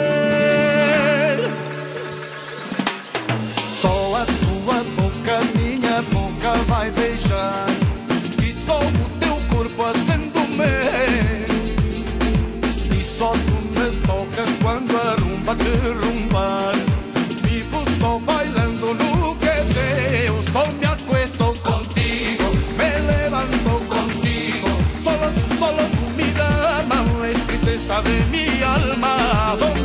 J: Só a tua boca, minha boca vai beijar, e só o teu corpo acende o meu. E só tu me tocas quando a rumba te rumbar. Vivo só bailando no que é teu. Só me acuesto contigo, me levanto contigo. Solo tú, solo tú, mi dama, es princesa de mi alma.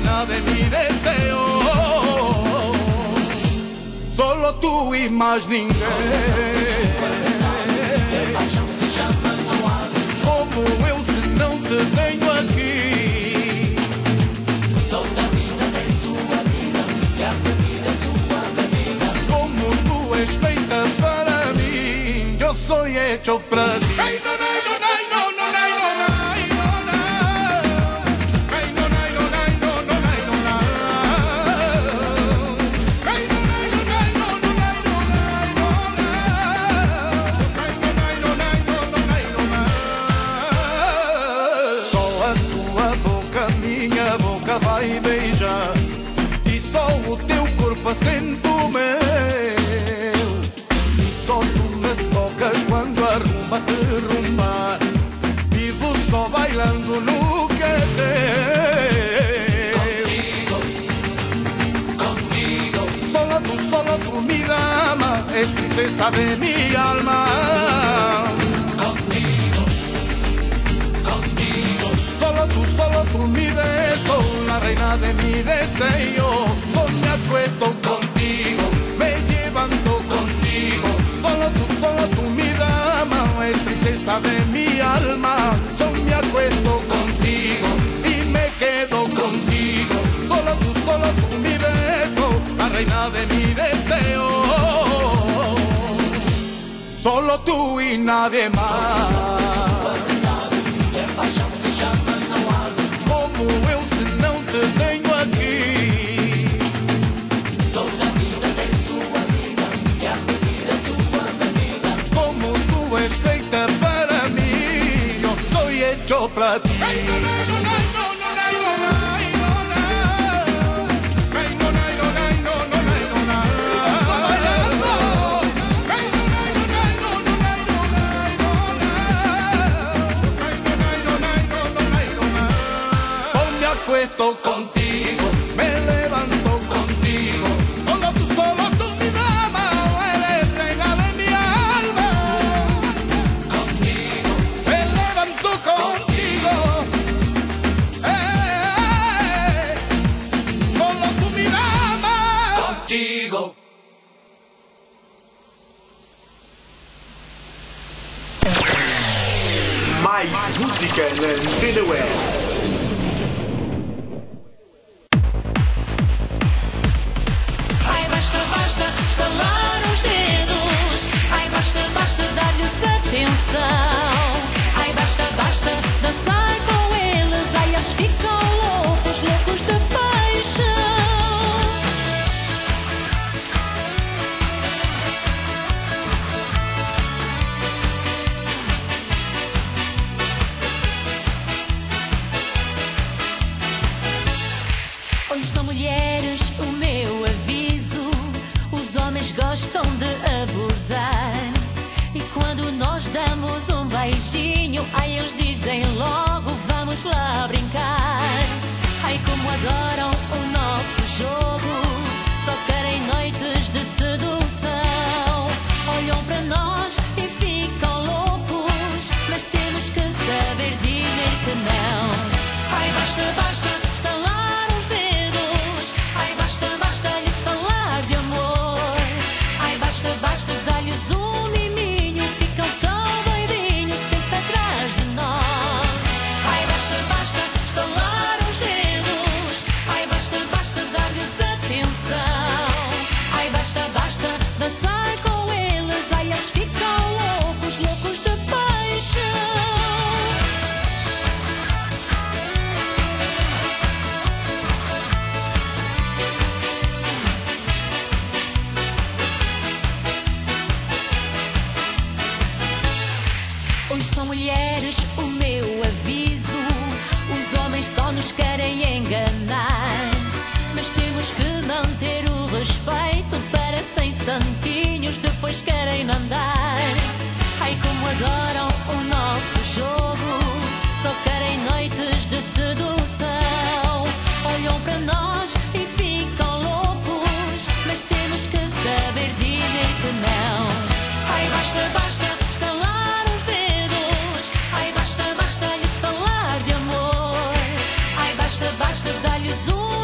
J: reina de mi deseo. Solo tú y más ninguém. Como eu se não te tenho aqui. Toda a vida tem sua vida, e a vida é sua vida. Como tu és feita para mim, eu sou hecho para ti. Hey, no, no, no, no, no, no, no, no. Vai beijar e só o teu corpo assento o meu. E só tu me tocas quando arruma te rumbar. Vivo só bailando no que é teu. Contigo, contigo. Solo tu, solo tu mi dama, es princesa de mi alma. Solo tú, solo tú mi beso, la reina de mi deseo. Yo me acuesto contigo, me levanto contigo. Solo tú, solo tú mi dama, es princesa de mi alma. Yo me acuesto contigo y me quedo contigo. Solo tú, solo tú mi beso, la reina de mi deseo. Solo tú y nadie más. Como eu se não te tenho aqui. Toda vida tem sua vida, e a vida é sua vida. Como tu és feita para mim, eu sou hecho para ti. Acuesto contigo, me levanto contigo. Solo tú, solo tú mi dama, eres reina de mi alma. Contigo, me levanto contigo. Eh, solo tú mi dama. Contigo.
N: Mais música na Antena Web.
G: Ai, basta, basta, dançar com eles. Ai, eles ficam loucos, loucos de paixão. Ouçam mulheres o meu aviso. Os homens gostam de abusar. E quando nós damos um beijinho, ai, eles dizem logo, vamos lá brincar. Ai, como adoram o nosso jogo, só querem noites de sedução. Olham para nós e ficam loucos, mas temos que saber dizer que não. Ai, basta, basta, estalar os dedos. Ai, basta, basta lhes falar de amor. Ai, basta, basta dar-lhes um mulheres o meu aviso. Os homens só nos querem enganar, mas temos que manter o respeito. Para cem santinhos depois querem mandar. Ai, como adoram o nosso jogo, só querem noites de sedução. Olham para nós e ficam loucos, mas temos que saber dizer que não. Ai, basta, basta, estalar os dedos. Ai, basta, basta lhes falar de amor. Ai, basta, basta dar-lhes um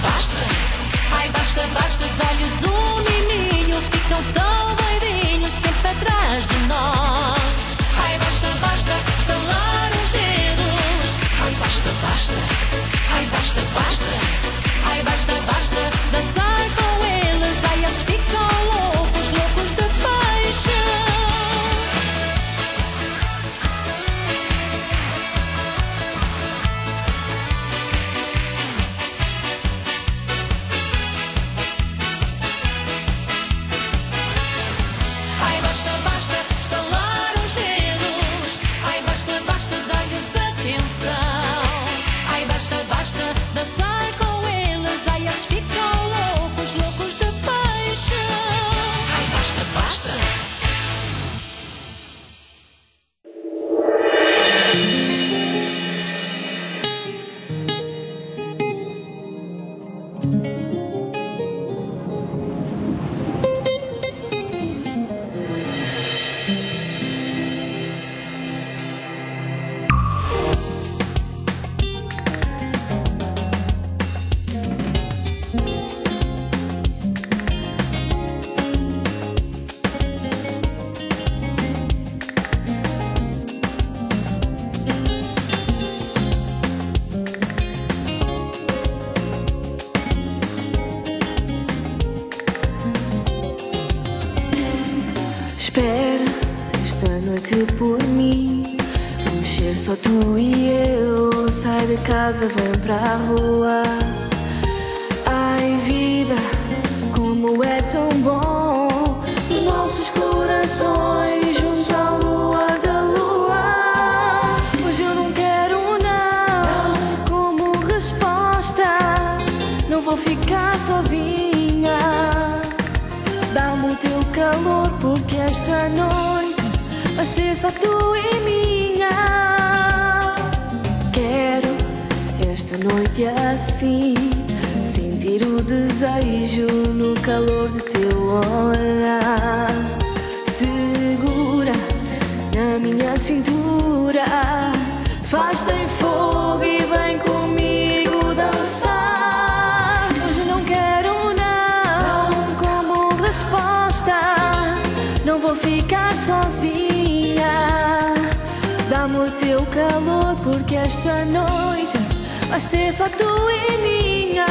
G: basta. Ai, basta, basta, dá-lhes um miminho. Ficam tão doidinhos sempre atrás de nós. Ai, basta, basta, estalar os dedos. Ai, basta, basta. Ai, basta, basta. Ai, basta, basta, dançar com eles. Ai, eles ficam loucos, loucos de paixão. Ai, basta, basta, estalar os dedos. Ai, basta, basta, dar-lhes atenção. Ai, basta, basta, dançar com eles. Ai, eles ficam loucos, loucos de paixão. Ai, basta, basta.
O: Espera esta noite por mim. Vamos ser só tu e eu. Sai de casa, vem para a rua. Ai, vida, como é tão bom. Os nossos corações juntos à lua da lua. Hoje eu não quero não, como resposta. Não vou ficar sozinha. Dá-me o teu calor, porque esta noite vai ser só tu e minha. Quero esta noite assim, sentir o desejo no calor do teu olhar. Segura na minha cintura, faz sem fogo e vem comigo dançar. Hoje não quero não, como resposta. Não vou ficar sozinha. Dá-me o teu calor, porque esta noite vai ser só tu e minha.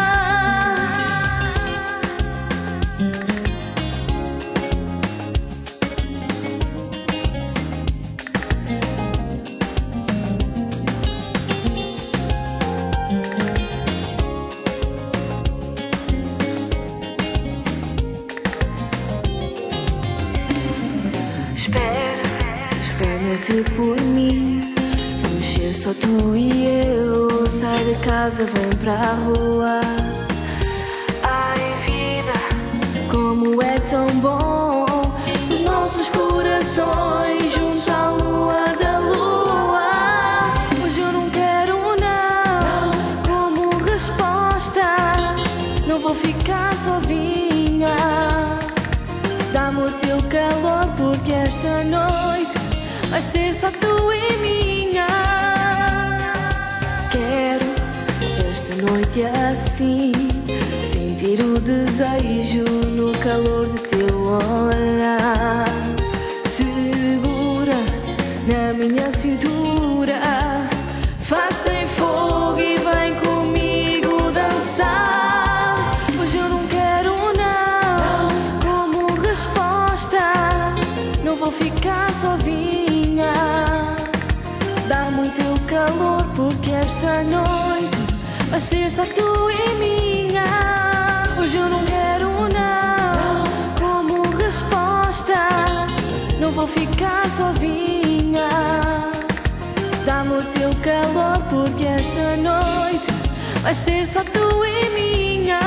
O: Noite por mim, vamos ser só tu e eu. Sai de casa, vem para a rua. Ai, vida, como é tão bom. Os nossos corações juntos à lua da lua. Hoje eu não quero não, como resposta. Não vou ficar sozinha. Dá-me o teu calor, porque esta noite vai ser só tu e minha. Quero esta noite assim, sentir o desejo no calor do teu olhar. Segura na minha cintura, faz sem fogo e vem comigo dançar. Hoje eu não quero não, como resposta. Não vou ficar sozinha. Dá-me o teu calor, porque esta noite vai ser só tu e minha. Hoje eu não quero não, como resposta. Não vou ficar sozinha. Dá-me o teu calor, porque esta noite vai ser só tu e minha.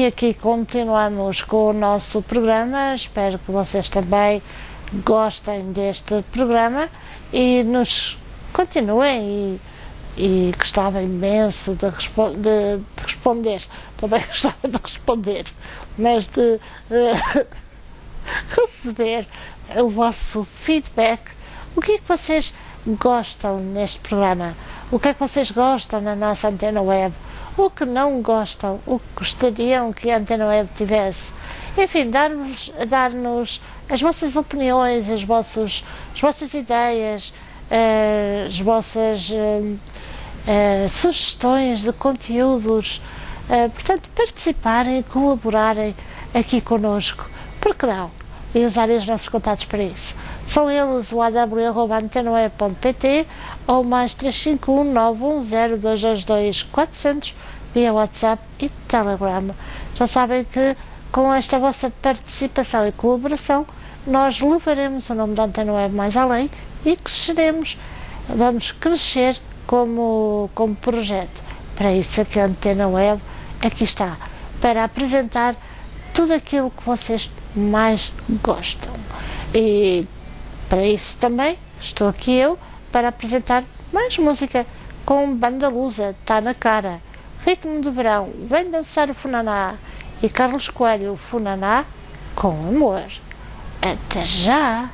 C: E aqui continuamos com o nosso programa. Espero que vocês também gostem deste programa e nos continuem e, e gostava imenso de, respo de, de responder. Também gostava de responder, mas de uh, receber o vosso feedback. O que é que vocês gostam neste programa? O que é que vocês gostam na nossa Antena Web? O que não gostam? O que gostariam que a Antena Web tivesse? Enfim, dar-nos dar as vossas opiniões, as vossas, as vossas ideias, uh, as vossas uh, uh, sugestões de conteúdos. Uh, portanto, participarem e colaborarem aqui connosco. Por que não? E usarem os nossos contatos para isso. São eles o a w arroba antena web ponto p t ou mais três cinco um nove um zero dois dois dois quatro zero zero via WhatsApp e Telegram. Já sabem que com esta vossa participação e colaboração nós levaremos o nome da Antena Web mais além e cresceremos, vamos crescer como, como projeto. Para isso aqui a Antena Web aqui está, para apresentar tudo aquilo que vocês mais gostam. E para isso também estou aqui eu para apresentar mais música com Banda Lusa, Tá na Cara, Ritmo de Verão, Vem Dançar o Funaná e Carlos Coelho, Funaná com Amor. Até já!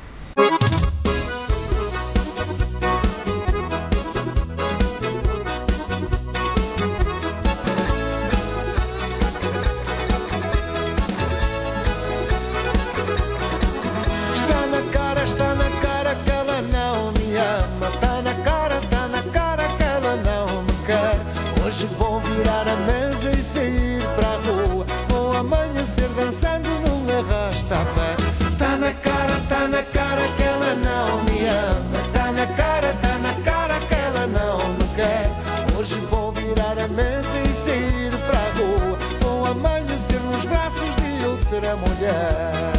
P: Sair para a rua, vou amanhecer dançando num arrasta-pé. Tá na cara, tá na cara que ela não me ama. Tá na cara, tá na cara que ela não me quer. Hoje vou virar a mesa e sair para a rua, vou amanhecer nos braços de outra mulher.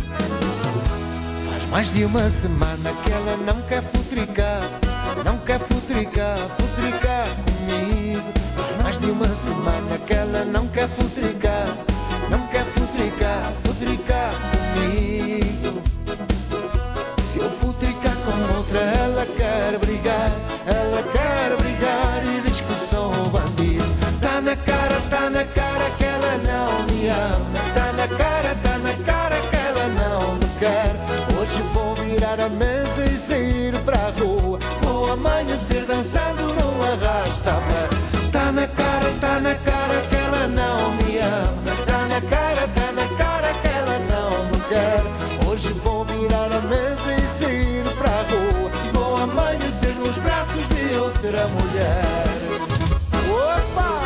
P: Faz mais de uma semana que ela não quer futricar, não quer futricar, futricar comigo. Mais de uma semana que ela não quer futricar, não quer futricar, futricar comigo. Se eu futricar com outra, ela quer brigar, ela quer brigar e diz que sou bandido. Tá na cara, tá na cara que ela não me ama. Tá na cara, tá na cara que ela não me quer. Hoje vou virar a mesa e sair para a rua, vou amanhecer dançando no arrasta-pé. Tá na cara, tá na cara que ela não me ama. Tá na cara, tá na cara que ela não me quer. Hoje vou virar a mesa e sair para a rua, vou amanhecer nos braços de outra mulher. Opa!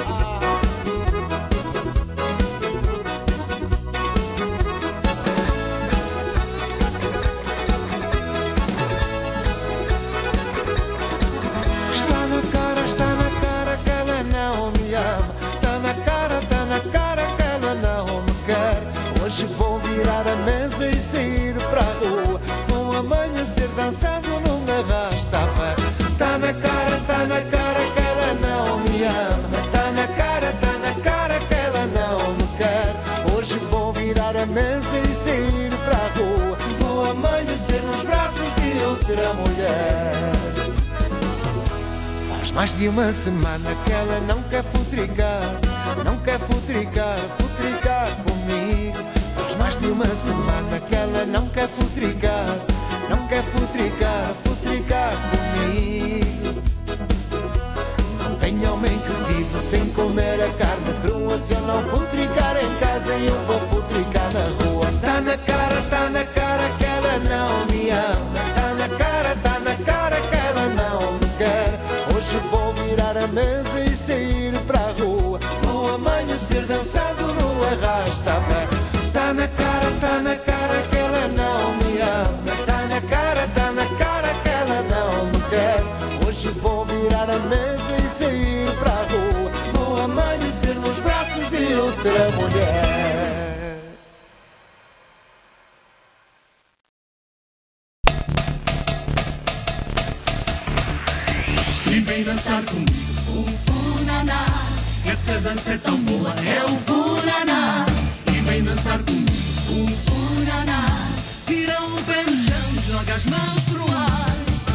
P: Hoje vou virar a mesa e sair para a rua, vou amanhecer dançando num arrasta-pé. Tá na cara, tá na cara que ela não me ama. Tá na cara, tá na cara que ela não me quer. Hoje vou virar a mesa e sair para a rua, vou amanhecer nos braços de outra mulher. Faz mais de uma semana que ela não quer futricar, não quer futricar, futricar comigo. Faz mais de uma semana que ela não quer futricar, não quer futricar, futricar comigo. Não tem homem que vive sem comer a carne crua. Se eu não futricar em casa, eu vou futricar na rua. Tá na cara, tá na cara que ela não me ama. Tá na cara, tá na cara que ela não me quer. Hoje vou virar a mesa e sair para a rua, vou amanhecer dançando no arrasta-pé. Tá na cara, tá na cara que ela não me ama. Tá na cara, tá na cara que ela não me quer. Hoje vou virar a mesa e sair para a rua, vou amanhecer nos braços de outra mulher.
A: E vem dançar comigo.
D: O Funaná
A: essa dança é tão boa. É o funaná, e vem dançar comigo. O funaná, tira o pé do chão, joga as mãos pro ar.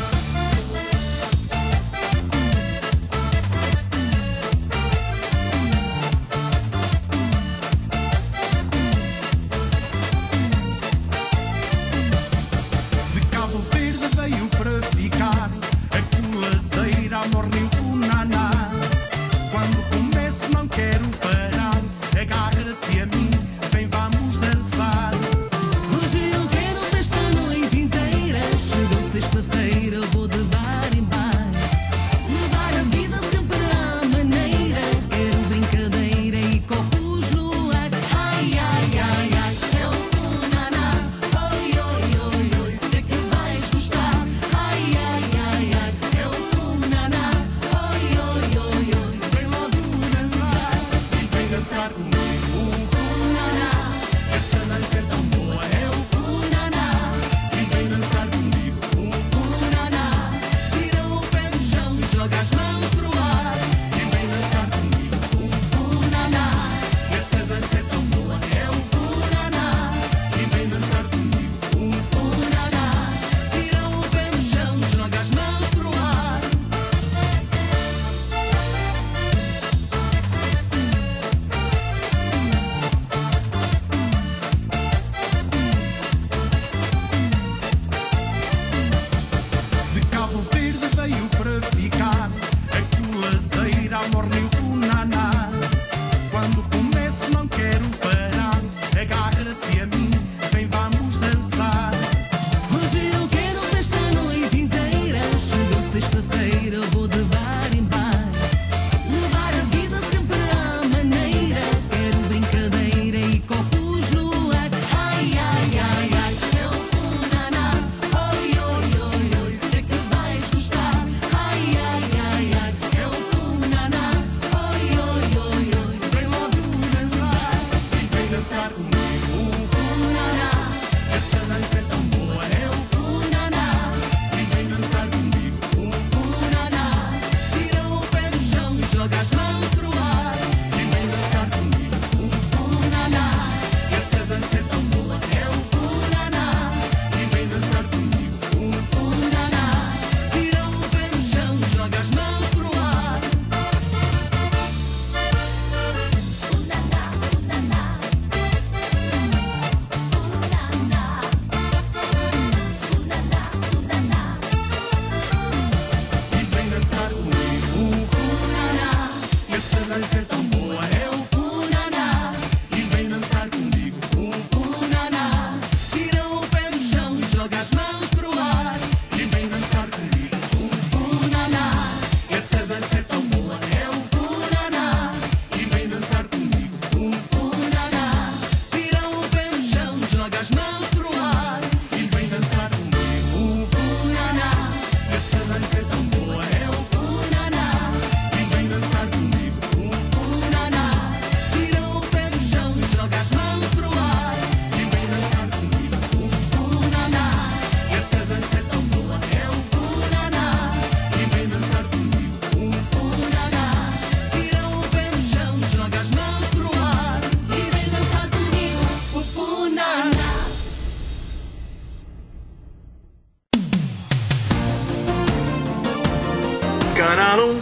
J: De Cabo Verde veio para ficar, a coladeira amor rio funaná. Quando começo não quero parar, agarra-te a mim, vem vamos dançar.
A: Hoje eu quero festa a noite inteira. Chegou sexta-feira, vou de bar em bar. Levar a vida sempre à maneira. Quero brincadeira e copos no ar. Ai, ai, ai, ai, é o funaná. Oi, oi, oi, oi, sei que vais gostar. Ai, ai, ai, ai, é o funaná. Oi, oi, oi, oi, vem logo dançar. E vem dançar comigo o funaná. Essa dança é tão boa, é o funaná. E vem dançar comigo o funaná. Tira o pé do chão e joga as mãos pro ar. E vem dançar comigo o funaná. Essa dança é tão boa, é o funaná. E vem dançar comigo o funaná. Tira o pé do chão e joga as mãos pro ar.
J: De Cabo Verde veio para ficar, a coladeira amor rio funaná. Quando começo não quero parar, agarra-te a mim, vem vamos dançar.
A: Hoje eu quero festa a noite inteira. Chegou sexta-feira, vou de bar em bar. Levar a vida sempre à maneira. Quero brincadeira e copos no ar. Ai, ai, ai, ai, é o funaná. Oi, oi, oi, oi, sei que vais gostar. Ai, ai, ai, ai, é o funaná. Oi, oi, oi, oi, vem logo dançar. E vem dançar comigo o funaná. Essa dança é tão boa, é o funaná. E vem dançar comigo o funaná. Tira o pé do chão e joga as mãos pro ar. E vem dançar comigo o funaná. Essa dança é tão boa, é o funaná. E vem dançar comigo o funaná. Tira o pé do chão e joga as mãos pro ar. Funaná, funaná. E vem dançar comigo o funaná. Essa dança é tão boa, é o funaná. E vem dançar comigo o funaná. Tira o pé do chão e joga as mãos pro ar. E vem dançar comigo o funaná. Essa dança é tão boa, é o funaná. E vem dançar comigo o funaná. Tira o pé do chão e joga as mãos pro ar. E vem dançar comigo o funaná. Essa dança é tão boa, é o funaná. E vem dançar comigo o funaná. Tira o pé do chão e joga as mãos pro ar. E vem dançar comigo o funaná. Essa dança é tão boa, é o funaná. E vem dançar comigo o funaná. Tira o pé do chão e joga as mãos pro ar. E vem dançar comigo o funaná.
N: Canal um.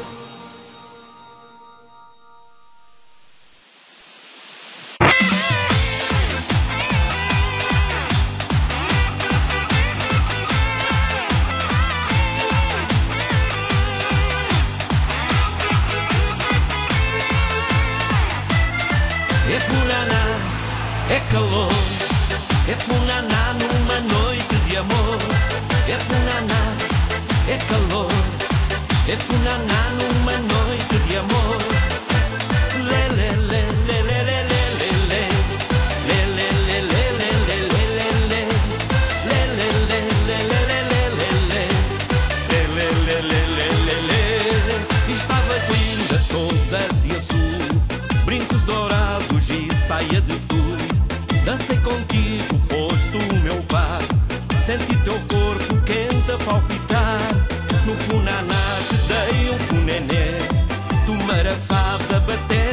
A: É funaná, é calor. É funaná numa noite de amor. É funaná, é calor. É funaná numa noite de amor. Lê, lê, lê, lê, lê, lê, lê, lê, lê. Lê, lê, lê, lê, lê, lê, lê, lê, lê. Lê, lê, lê, lê, lê, lê, lê, lê, lê. Lê, lê, lê, lê, lê, lê, lê. Estavas linda toda de azul, brincos dourados e saia de tu. Dancei contigo, foste o meu par. Senti teu corpo quente a palpitar. No funaná te dei um funené. Tu marafada bater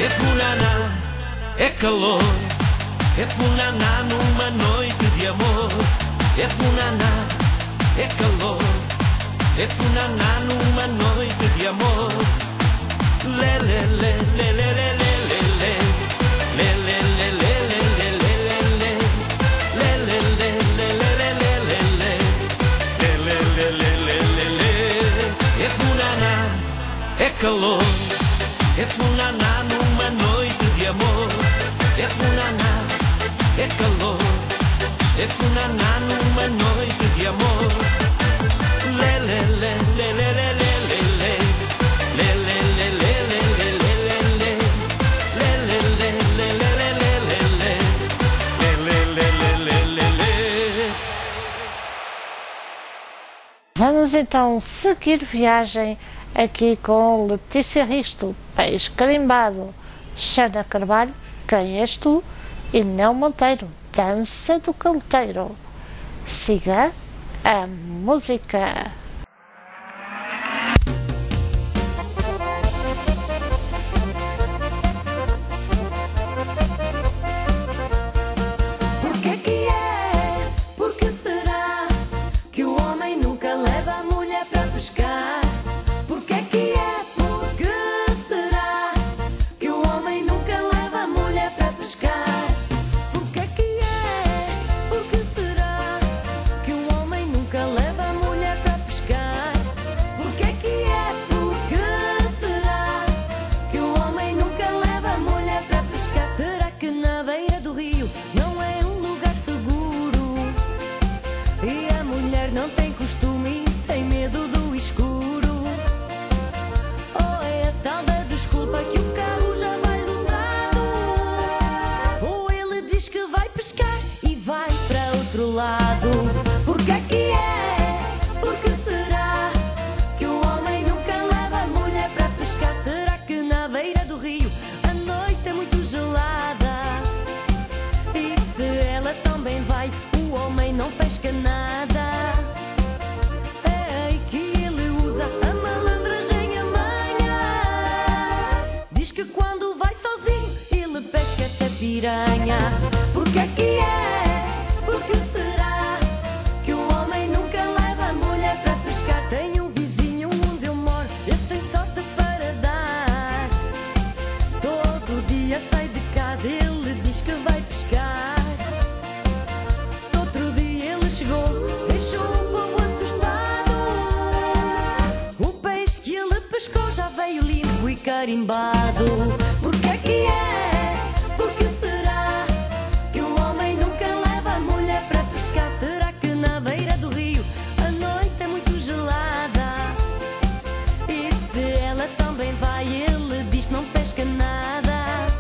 A: É funaná, é calor. É funaná numa noite de amor. É funaná, é calor. É funaná numa noite de amor. Lê, lê, lê, lê, lê, lê, lê, lê, lê. Lê, lê, lê, lê, lê, lê, lê, lê, lê. Lê, lê, lê, lê, lê, lê, lê, lê, lê. Lê, lê, lê, lê, lê, lê, lê. É funaná, é calor. É funaná numa noite de amor. É funaná, é calor. É funaná numa noite de amor. Lê, lê, lê, lê, lê, lê, lê, lê, lê. Lê, lê, lê, lê, lê, lê, lê, lê, lê. Lê, lê, lê, lê, lê, lê, lê, lê, lê. Lê, lê, lê, lê, lê, lê, lê.
C: Vamos então seguir viagem aqui com Letícia Risto, Peixe Carimbado, Xana Carvalho, Quem És Tu? E Nel Monteiro, Dança do Caloteiro. Siga a música.
G: Porquê que é? Por que será que o homem nunca leva a mulher para pescar? Porquê que é? Por que será que o homem nunca leva a mulher para pescar? Porquê que é? Por que será que o homem nunca leva a mulher para pescar? Porquê que é? Por que será que o homem nunca leva a mulher para pescar? Será que na beira do rio não é um lugar seguro? E a mulher não tem costume e tem medo do escuro? Ou é a tal da desculpa que o carro já vai lotado? Ou ele diz que vai pescar e vai para outro lado? Porquê que é? Por que será que o homem nunca leva a mulher para pescar? Será que na beira do rio a noite é muito gelada? E se ela também vai, o homem não pesca nada? É aí que ele usa a malandragem, a manha. Diz que quando vai sozinho ele pesca até piranha. Porquê que é? Por que será que o homem nunca leva a mulher para pescar? Tenho um vizinho onde eu moro, esse tem sorte para dar. Todo dia sai de casa, ele diz que vai pescar. Outro dia ele chegou, deixou o povo assustado. O peixe que ele pescou já veio limpo e carimbado. Porquê que é? Por que será que o homem nunca leva a mulher para pescar? Será que na beira do rio a noite é muito gelada? E se ela também vai, ele diz não pesca nada?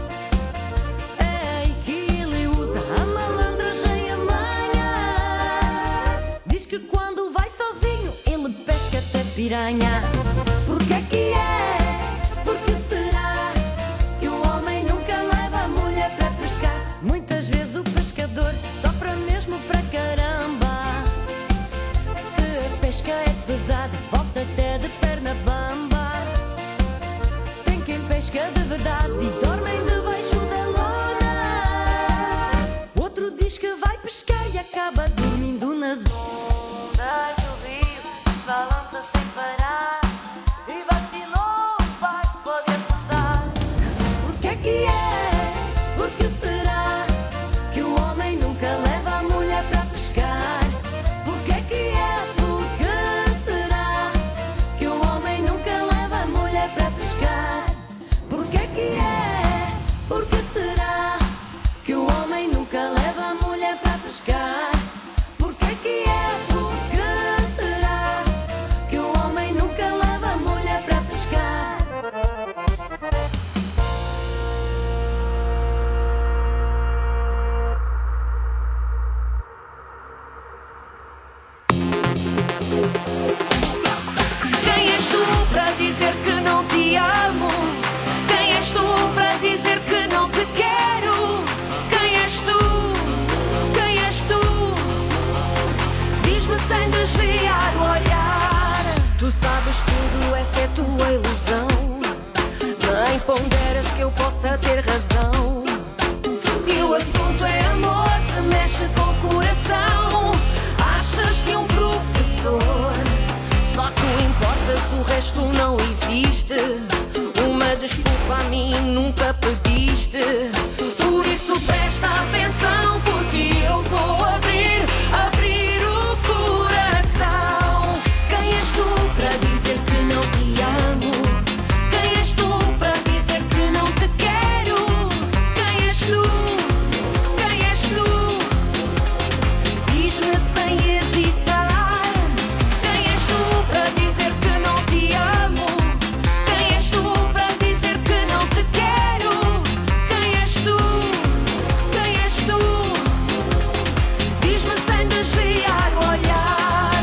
G: É aí que ele usa a malandragem, a manha. Diz que quando vai sozinho ele pesca até piranha. Porquê que é? Por que será que o homem nunca leva a mulher para pescar? Muitas vezes o pescador sofre mesmo para caramba. Se a pesca é pesada, volta até de perna bamba. Tem quem pesca de verdade e dormem debaixo da lona. Outro diz que vai pescar e acaba dormindo na zona do rio. Balança sem parar e vacilou, vai poder passar. Porquê que é? Por que será que o homem nunca leva a mulher para pescar? Porquê que é? Por que será que o homem nunca leva a mulher para pescar? Porquê que é? Por que será que o homem nunca leva a mulher para pescar? Porquê que é? Por que será que o homem nunca leva a mulher para pescar?
L: Quem és tu para dizer que não te amo? Quem és tu para dizer que não te quero? Quem és tu? Quem és tu? Diz-me sem desviar o olhar. Tu sabes tudo, essa é tua ilusão. Nem ponderas
O: que eu possa ter razão. Se o assunto é amor, se mexe com o coração, achas que um professor só tu importas, o resto não existe. Uma desculpa a mim nunca pediste. Por isso presta atenção, porque eu vou abrir, abrir o coração. Quem és tu para dizer que não te amo? Quem és tu para dizer que não te quero? Quem és tu? Quem és tu? Diz-me sem hesitar. Quem és tu para dizer que não te amo? Quem és tu para dizer que não te quero? Quem és tu? Quem és tu? Diz-me sem desviar o olhar.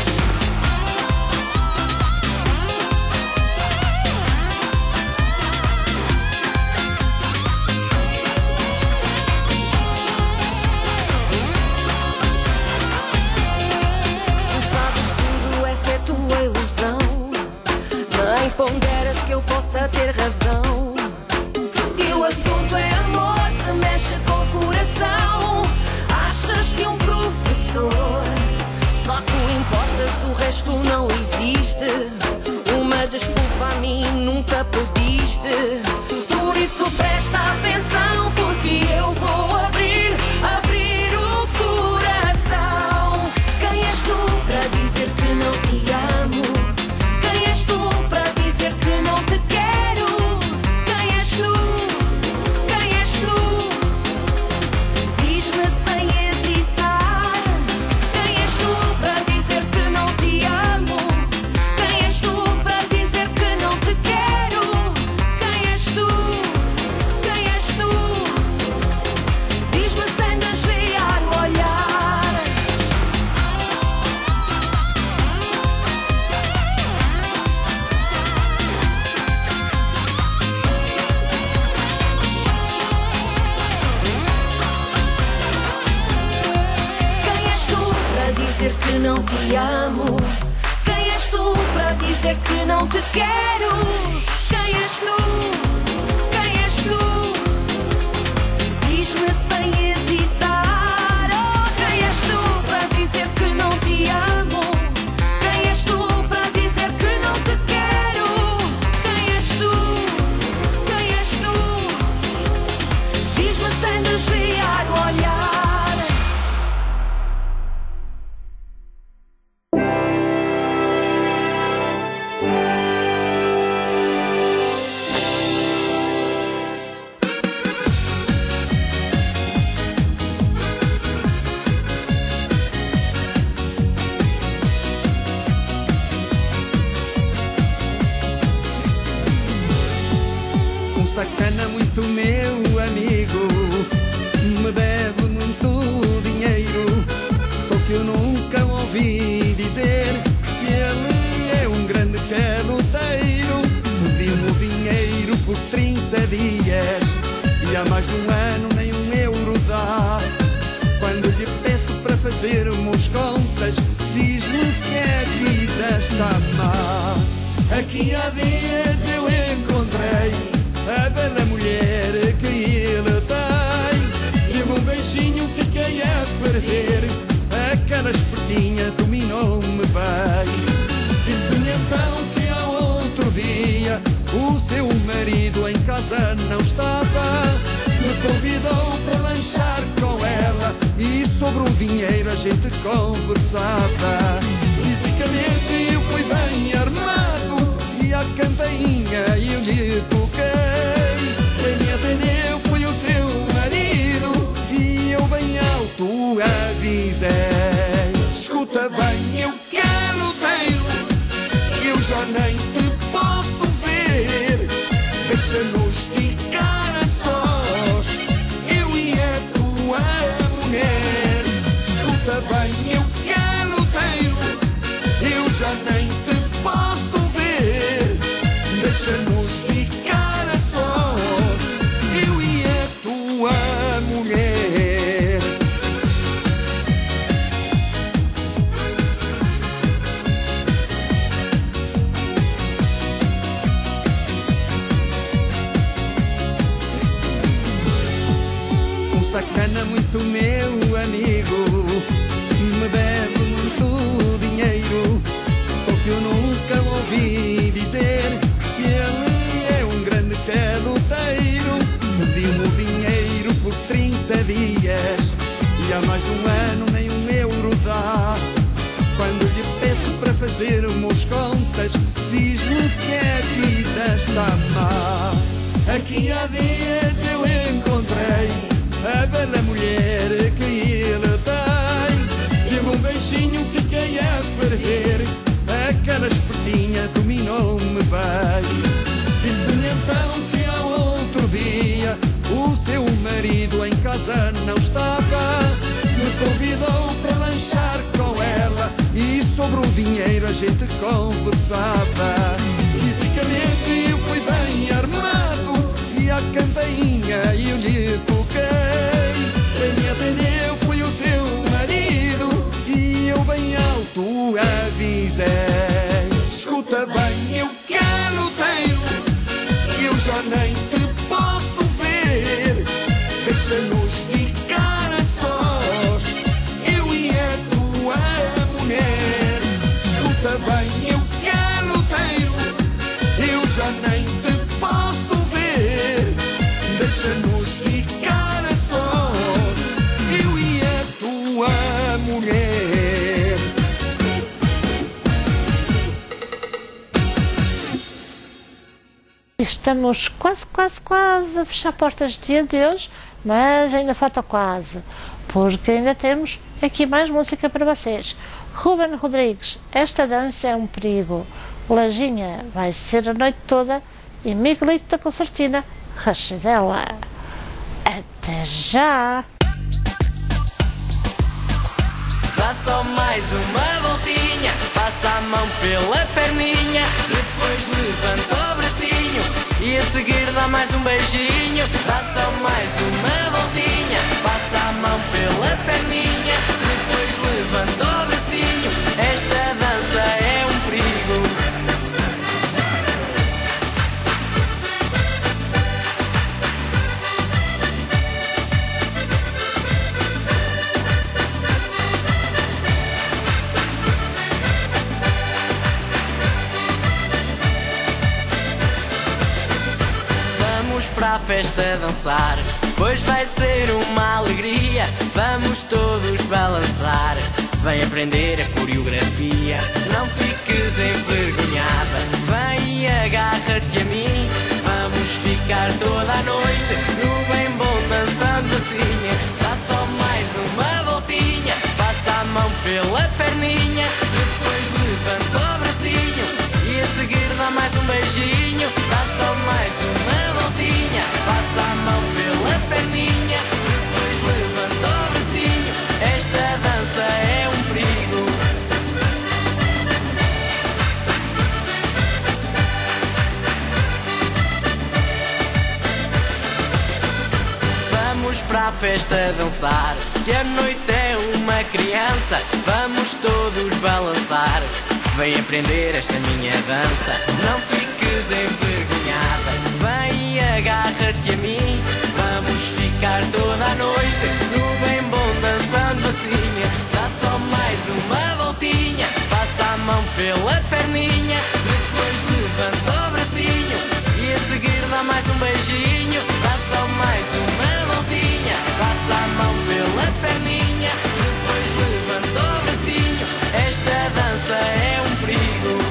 O: Tu sabes tudo, essa é tua ilusão. Nem ponderas que eu possa ter razão. Se o assunto é amor, se mexe com o coração, achas que um professor só tu importas, o resto não existe. Uma desculpa a mim nunca pediste. Por isso presta atenção, porque eu vou abrir, abrir o coração. Quem és tu para dizer que não te amo? Quem és tu para dizer que não te quero? Quem és tu? Quem és tu? Diz-me sem hesitar. Quem és tu para dizer que não te amo? Quem és tu para dizer que não te quero? Quem és tu? Quem és tu? Diz-me sem desviar o olhar. Quem és tu para dizer que não te amo? Quem és tu para dizer que não te quero? Quem és tu? Quem és tu? Diz-me sem hesitar. Oh, quem és tu para dizer que não te amo? Quem és tu para dizer que não te quero? Quem és tu? Quem és tu? Diz-me sem desviar o olhar.
A: Um sacana muito meu amigo me deve muito dinheiro, só que eu nunca ouvi dizer que ele é um grande caloteiro. Pedi-me o dinheiro por trinta dias e há mais de um ano nem um euro dá. Quando lhe peço para fazermos contas, diz-me que a vida está má. Aqui há dias eu encontrei a bela mulher que ele tem, e um beijinho fiquei a ferver, aquela espertinha dominou-me bem. Disse-me então que ao outro dia o seu marido em casa não estava, me convidou para lanchar com ela e sobre o dinheiro a gente conversava. Fisicamente eu fui bem armado e a campainha eu lhe toquei. Quem me atendeu foi o seu marido e eu bem alto avisei. Escuta bem, eu quero ter, eu já nem te posso ver. Deixa-nos ficar a sós, eu e a tua mulher. Escuta bem, eu quero ter, eu já nem te posso ver. Deixa-nos ficar a sós, eu e a tua mulher.
Q: sacana, muito meu amigo. Me deve muito dinheiro, só que eu nunca ouvi dizer que ele é um grande caloteiro. Pediu-me o dinheiro por trinta dias e há mais de um ano nem um euro dá. Quando lhe peço para fazermos contas, diz-me que a vida está má. Aqui há dias eu encontrei a bela mulher que ele tem. Deu-me um beijinho, fiquei a ferver, aquela espertinha dominou-me bem. Disse-me então que ao outro dia o seu marido em casa não estava. Me convidou para lanchar com ela e sobre o dinheiro a gente conversava. Fisicamente eu fui bem armado, vi a campainha e eu lhe toquei. Quem me atendeu foi o seu marido e eu bem alto avisei. Escuta bem, eu caloteiro, eu já nem te posso ver. Deixa-nos ficar a sós, eu e a tua mulher. Escuta bem, eu caloteiro, eu já nem te posso ver. Deixa-nos ficar a sós, eu e a tua mulher.
C: Estamos quase, quase, quase a fechar portas de hoje, mas ainda falta quase, porque ainda temos aqui mais música para vocês. Ruben Rodrigues, Esta Dança é um Perigo. Lajinha, Vai Ser a Noite Toda. E Miguelito da Concertina, Rachadela. Até já!
A: Dá só mais uma voltinha, passa a mão pela perninha, depois levanta o bracinho e a seguir dá mais um beijinho. Dá só mais uma voltinha, passa a mão pela perninha, depois levanta o bracinho. Esta dança é um perigo. Para a festa dançar, pois vai ser uma alegria. Vamos todos balançar, vem aprender a coreografia. Não fiques envergonhada, vem e agarra-te a mim. Vamos ficar toda a noite no bem bom dançando assim. Dá só mais uma voltinha, passa a mão pela perninha, depois levanta o bracinho e a seguir dá mais um beijinho. Dá só mais uma voltinha, passa a mão pela perninha, depois levanta o bracinho. Esta dança é um perigo. Vamos para a festa dançar, que a noite é uma criança. Vamos todos balançar, vem aprender esta minha dança. Não fiques envergonhada, vem e agarra-te a mim. Vamos ficar toda a noite no bem bom dançando assim. Dá só mais uma voltinha, passa a mão pela perninha, depois levanta o bracinho e a seguir dá mais um beijinho. Dá só mais uma voltinha, passa a mão pela perninha, depois levanta o bracinho. Esta dança é um perigo.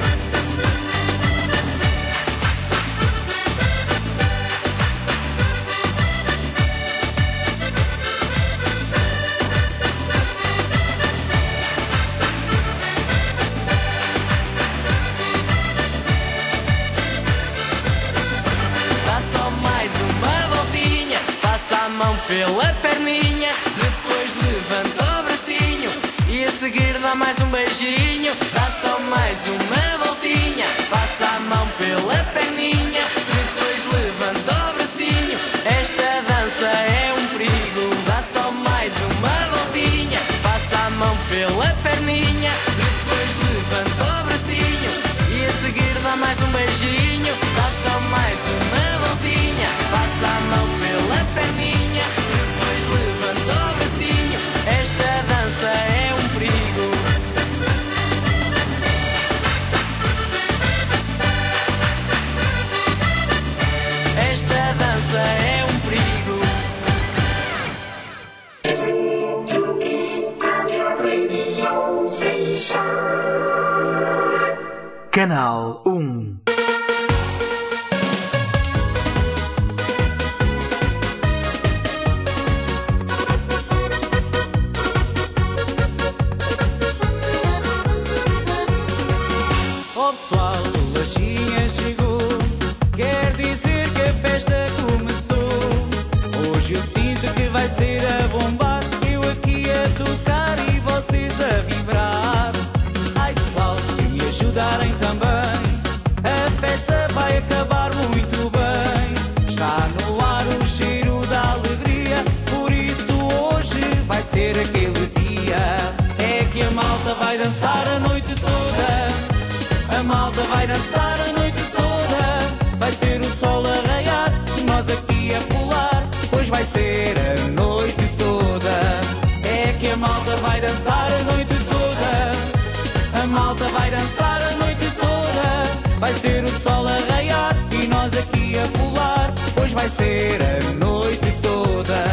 A: Pela perninha, depois levanta o bracinho e a seguir dá mais um beijinho. Dá só mais uma voltinha, passa a mão pela perninha, depois levanta o bracinho. Esta dança é um perigo. Dá só mais uma voltinha, passa a mão pela perninha, depois levanta o bracinho e a seguir dá mais um beijinho. Dá só mais uma voltinha, passa a mão pela perninha, depois levanta
R: Listen to me on your radio station.
K: Canal um.
S: Oh pessoal, o Lachinha chegou, quer dizer que a festa começou. Hoje eu sinto que vai ser a bombar, eu aqui a tocar e vocês a vibrar. Ai pessoal, se me ajudarem também, a festa vai acabar muito bem. Está no ar o cheiro da alegria, por isso hoje vai ser aquele dia. É que a malta vai dançar a noite toda. A malta vai dançar a noite toda, vai ser o sol a raiar e nós aqui a pular, pois vai ser a noite toda. É que a malta vai dançar a noite toda, a malta vai dançar a noite toda, vai ser o sol a raiar e nós aqui a pular, pois vai ser a noite toda.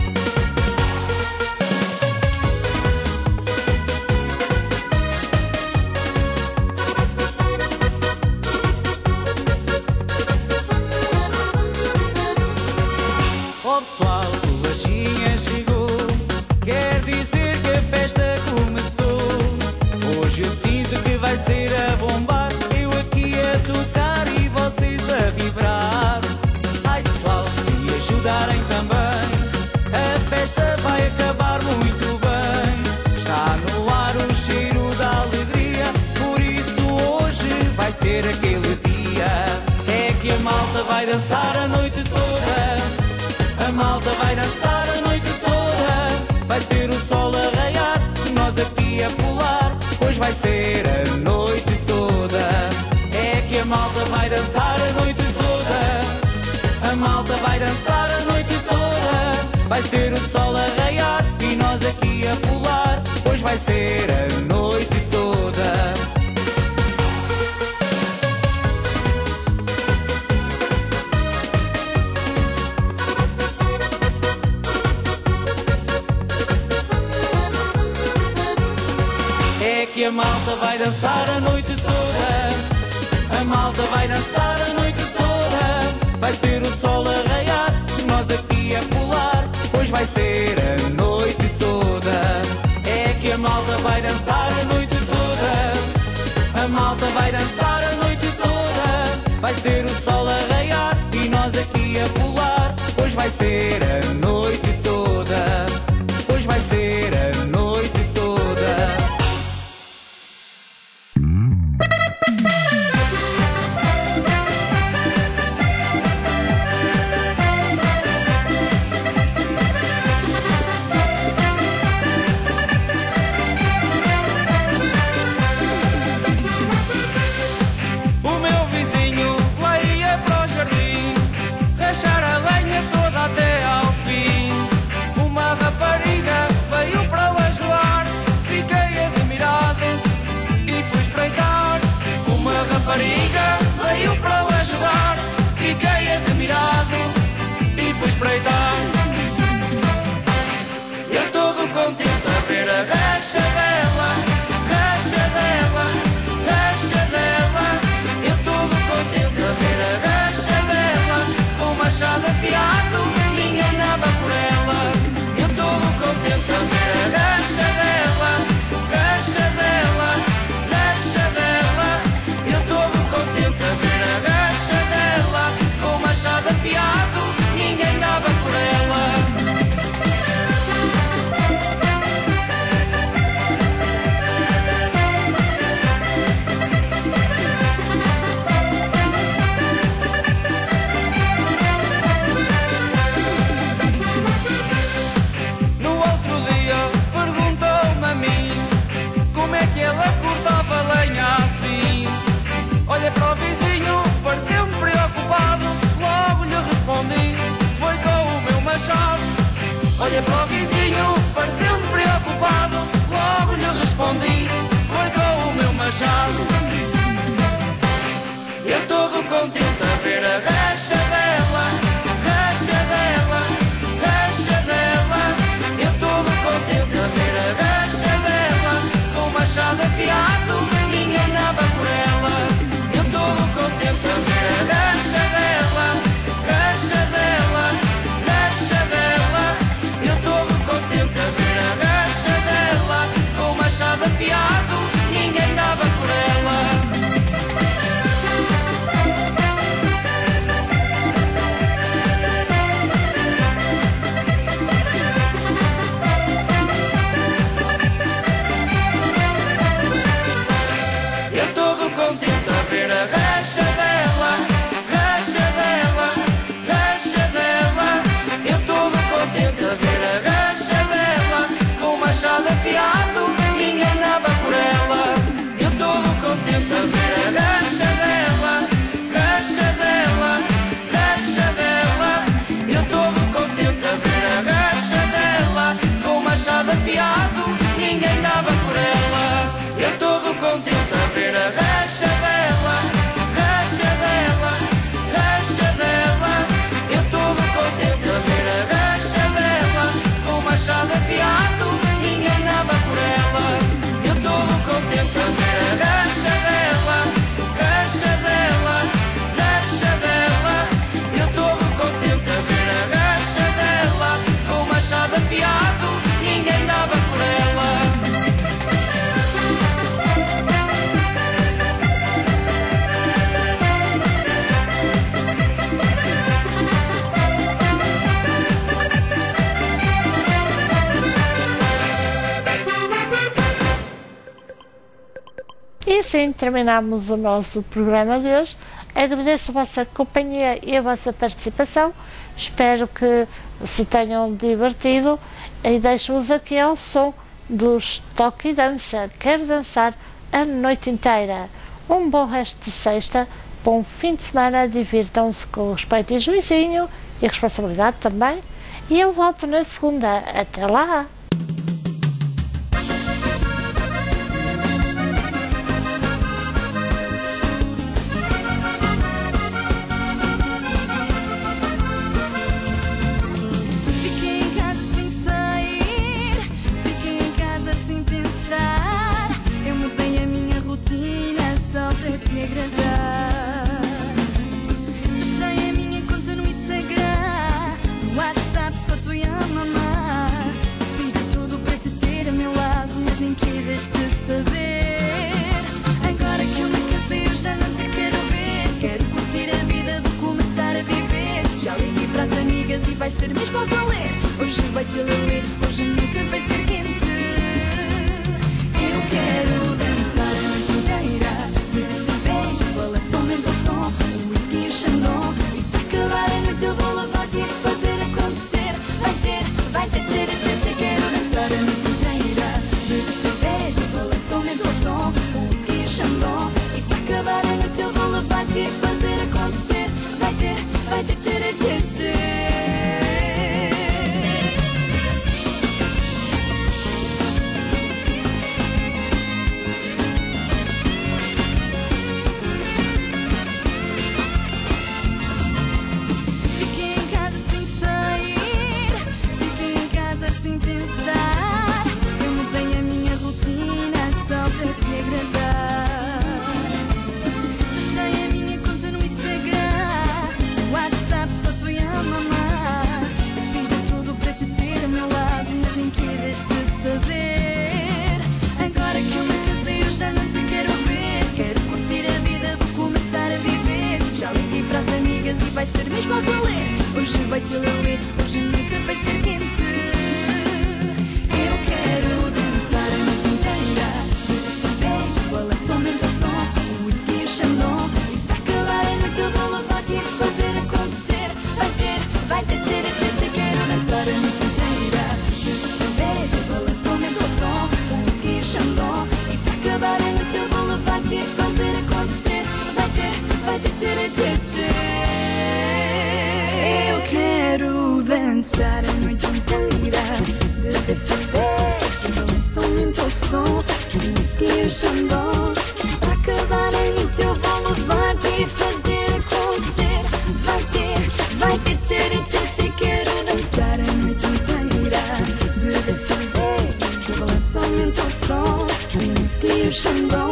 S: Oh pessoal, o Lachinha chegou, quer dizer que a festa começou. Hoje eu sinto que vai ser a bombar, eu aqui a tocar e vocês a vibrar. Ai pessoal, se me ajudarem também, a festa vai acabar muito bem. Está no ar o cheiro da alegria, por isso hoje vai ser aquele dia. É que a malta vai dançar a noite toda. A malta vai dançar a noite toda, vai ser o sol a raiar e nós aqui a pular, pois vai ser a noite toda. É que a malta vai dançar a noite toda, a malta vai dançar a noite toda, vai ser o sol a raiar e nós aqui a pular, pois vai ser a noite toda. É que a malta vai dançar a noite toda, a malta vai dançar a noite toda, vai ser o sol a raiar e nós aqui a pular, pois vai ser a noite toda. É que a malta vai dançar a noite toda, a malta vai dançar a noite toda, vai ser o sol a raiar e nós aqui a pular, pois vai ser a noite toda, pois vai ser a noite toda.
L: O meu vizinho lá ia para o jardim rachar a lenha toda até ao fim. Uma rapariga veio para o ajudar, fiquei admirado e fui espreitar. Uma rapariga veio para o ajudar, fiquei admirado e fui espreitar. Eu todo contente a ver a racha dela, racha dela, racha dela. Eu todo contente a ver a racha dela, com o machado afiado, ninguém nada por ela. Eu todo contente a ver a racha dela, racha dela, racha dela. Eu todo contente a ver a racha dela, com o machado afiado, ninguém nada por ela. No outro dia perguntou-me a mim como é que ela cortava lenha assim. Olha para o vizinho, pareceu-me preocupado, logo lhe respondi, foi com o meu machado. Olha para o vizinho, pareceu-me preocupado, logo lhe respondi, foi com o meu machado. Eu todo contente a ver a racha dela, racha dela, racha dela. Eu todo
S: fiado, ninguém dava por ela. Eu todo contente a ver a racha dela, racha dela, racha dela. Eu todo contente a ver a racha dela, com o machado afiado, ninguém dava por ela. Eu todo contente a ver a racha dela, racha dela, racha dela. Eu todo contente a ver a racha dela, com o machado afiado, ninguém dava por ela.
C: E assim terminamos o nosso programa de hoje. Agradeço a vossa companhia e a vossa participação. Espero que se tenham divertido e deixo-vos aqui ao som dos Toque e Dança. Quero dançar a noite inteira. Um bom resto de sexta, bom fim de semana, divirtam-se com respeito e juizinho e responsabilidade também. E eu volto na segunda. Até lá!
G: Fiquei em casa sem sair, fiquei em casa sem pensar. Eu mudei a minha rotina só para te agradar. Fechei a minha conta no Instagram, no WhatsApp só tu e a mamãe. Fiz de tudo para te ter a meu lado, mas nem quiseste saber. Agora que eu me casei eu já não te quero ver. Quero curtir a vida, vou começar a viver. Já liguei para as amigas e vai ser mesmo a valer. Hoje vai te ler, hoje a noite vai ser quente. Eu quero dançar a noite inteira, beber cerveja, balançar o som, o whisky e o chandon. E para acabar a noite eu vou levar-te e fazer acontecer. Vai ter, vai ter, tchê, tchê, tchê. Quero dançar a noite inteira, beber cerveja, balançar o som, o whisky e o chandon. E para acabar a noite eu vou levar-te e fazer acontecer. Vai ter, vai ter, tchê, tchê, tchê. Fiquei em casa sem sair, fiquei em casa sem pensar. Eu mudei a minha rotina só para te agradar. Fechei a minha conta no Instagram, no WhatsApp só tu e a mamãe. Eu fiz de tudo para te ter ao meu lado, mas nem quiseste saber. Agora que eu me casei eu já não te quero ver. Quero curtir a vida, vou começar a viver. Já liguei para as amigas e vai ser mesmo a valer. Hoje vai te ler, hoje a noite vai ser quente. Eu quero dançar a noite inteira, beber cerveja, balançar o som, o whisky e o chandon. E para acabar a noite eu vou levar-te e fazer acontecer. Vai ter, vai ter, tchê, tchê, tchê. Quero dançar a noite inteira, beber cerveja, balançar o som, o whisky e o chandon. E para acabar a noite eu vou levar-te e fazer acontecer. Vai ter, vai ter, tchê, tchê, tchê. Eu quero dançar a noite inteira, beber cerveja, balançar o som, o whisky e o chandon. Para acabar a noite eu vou levar-te e fazer acontecer. Vai ter, vai ter, tchê, tchê, tchê. Quero dançar a noite inteira, beber cerveja, balançar o som, o whisky e o chandon.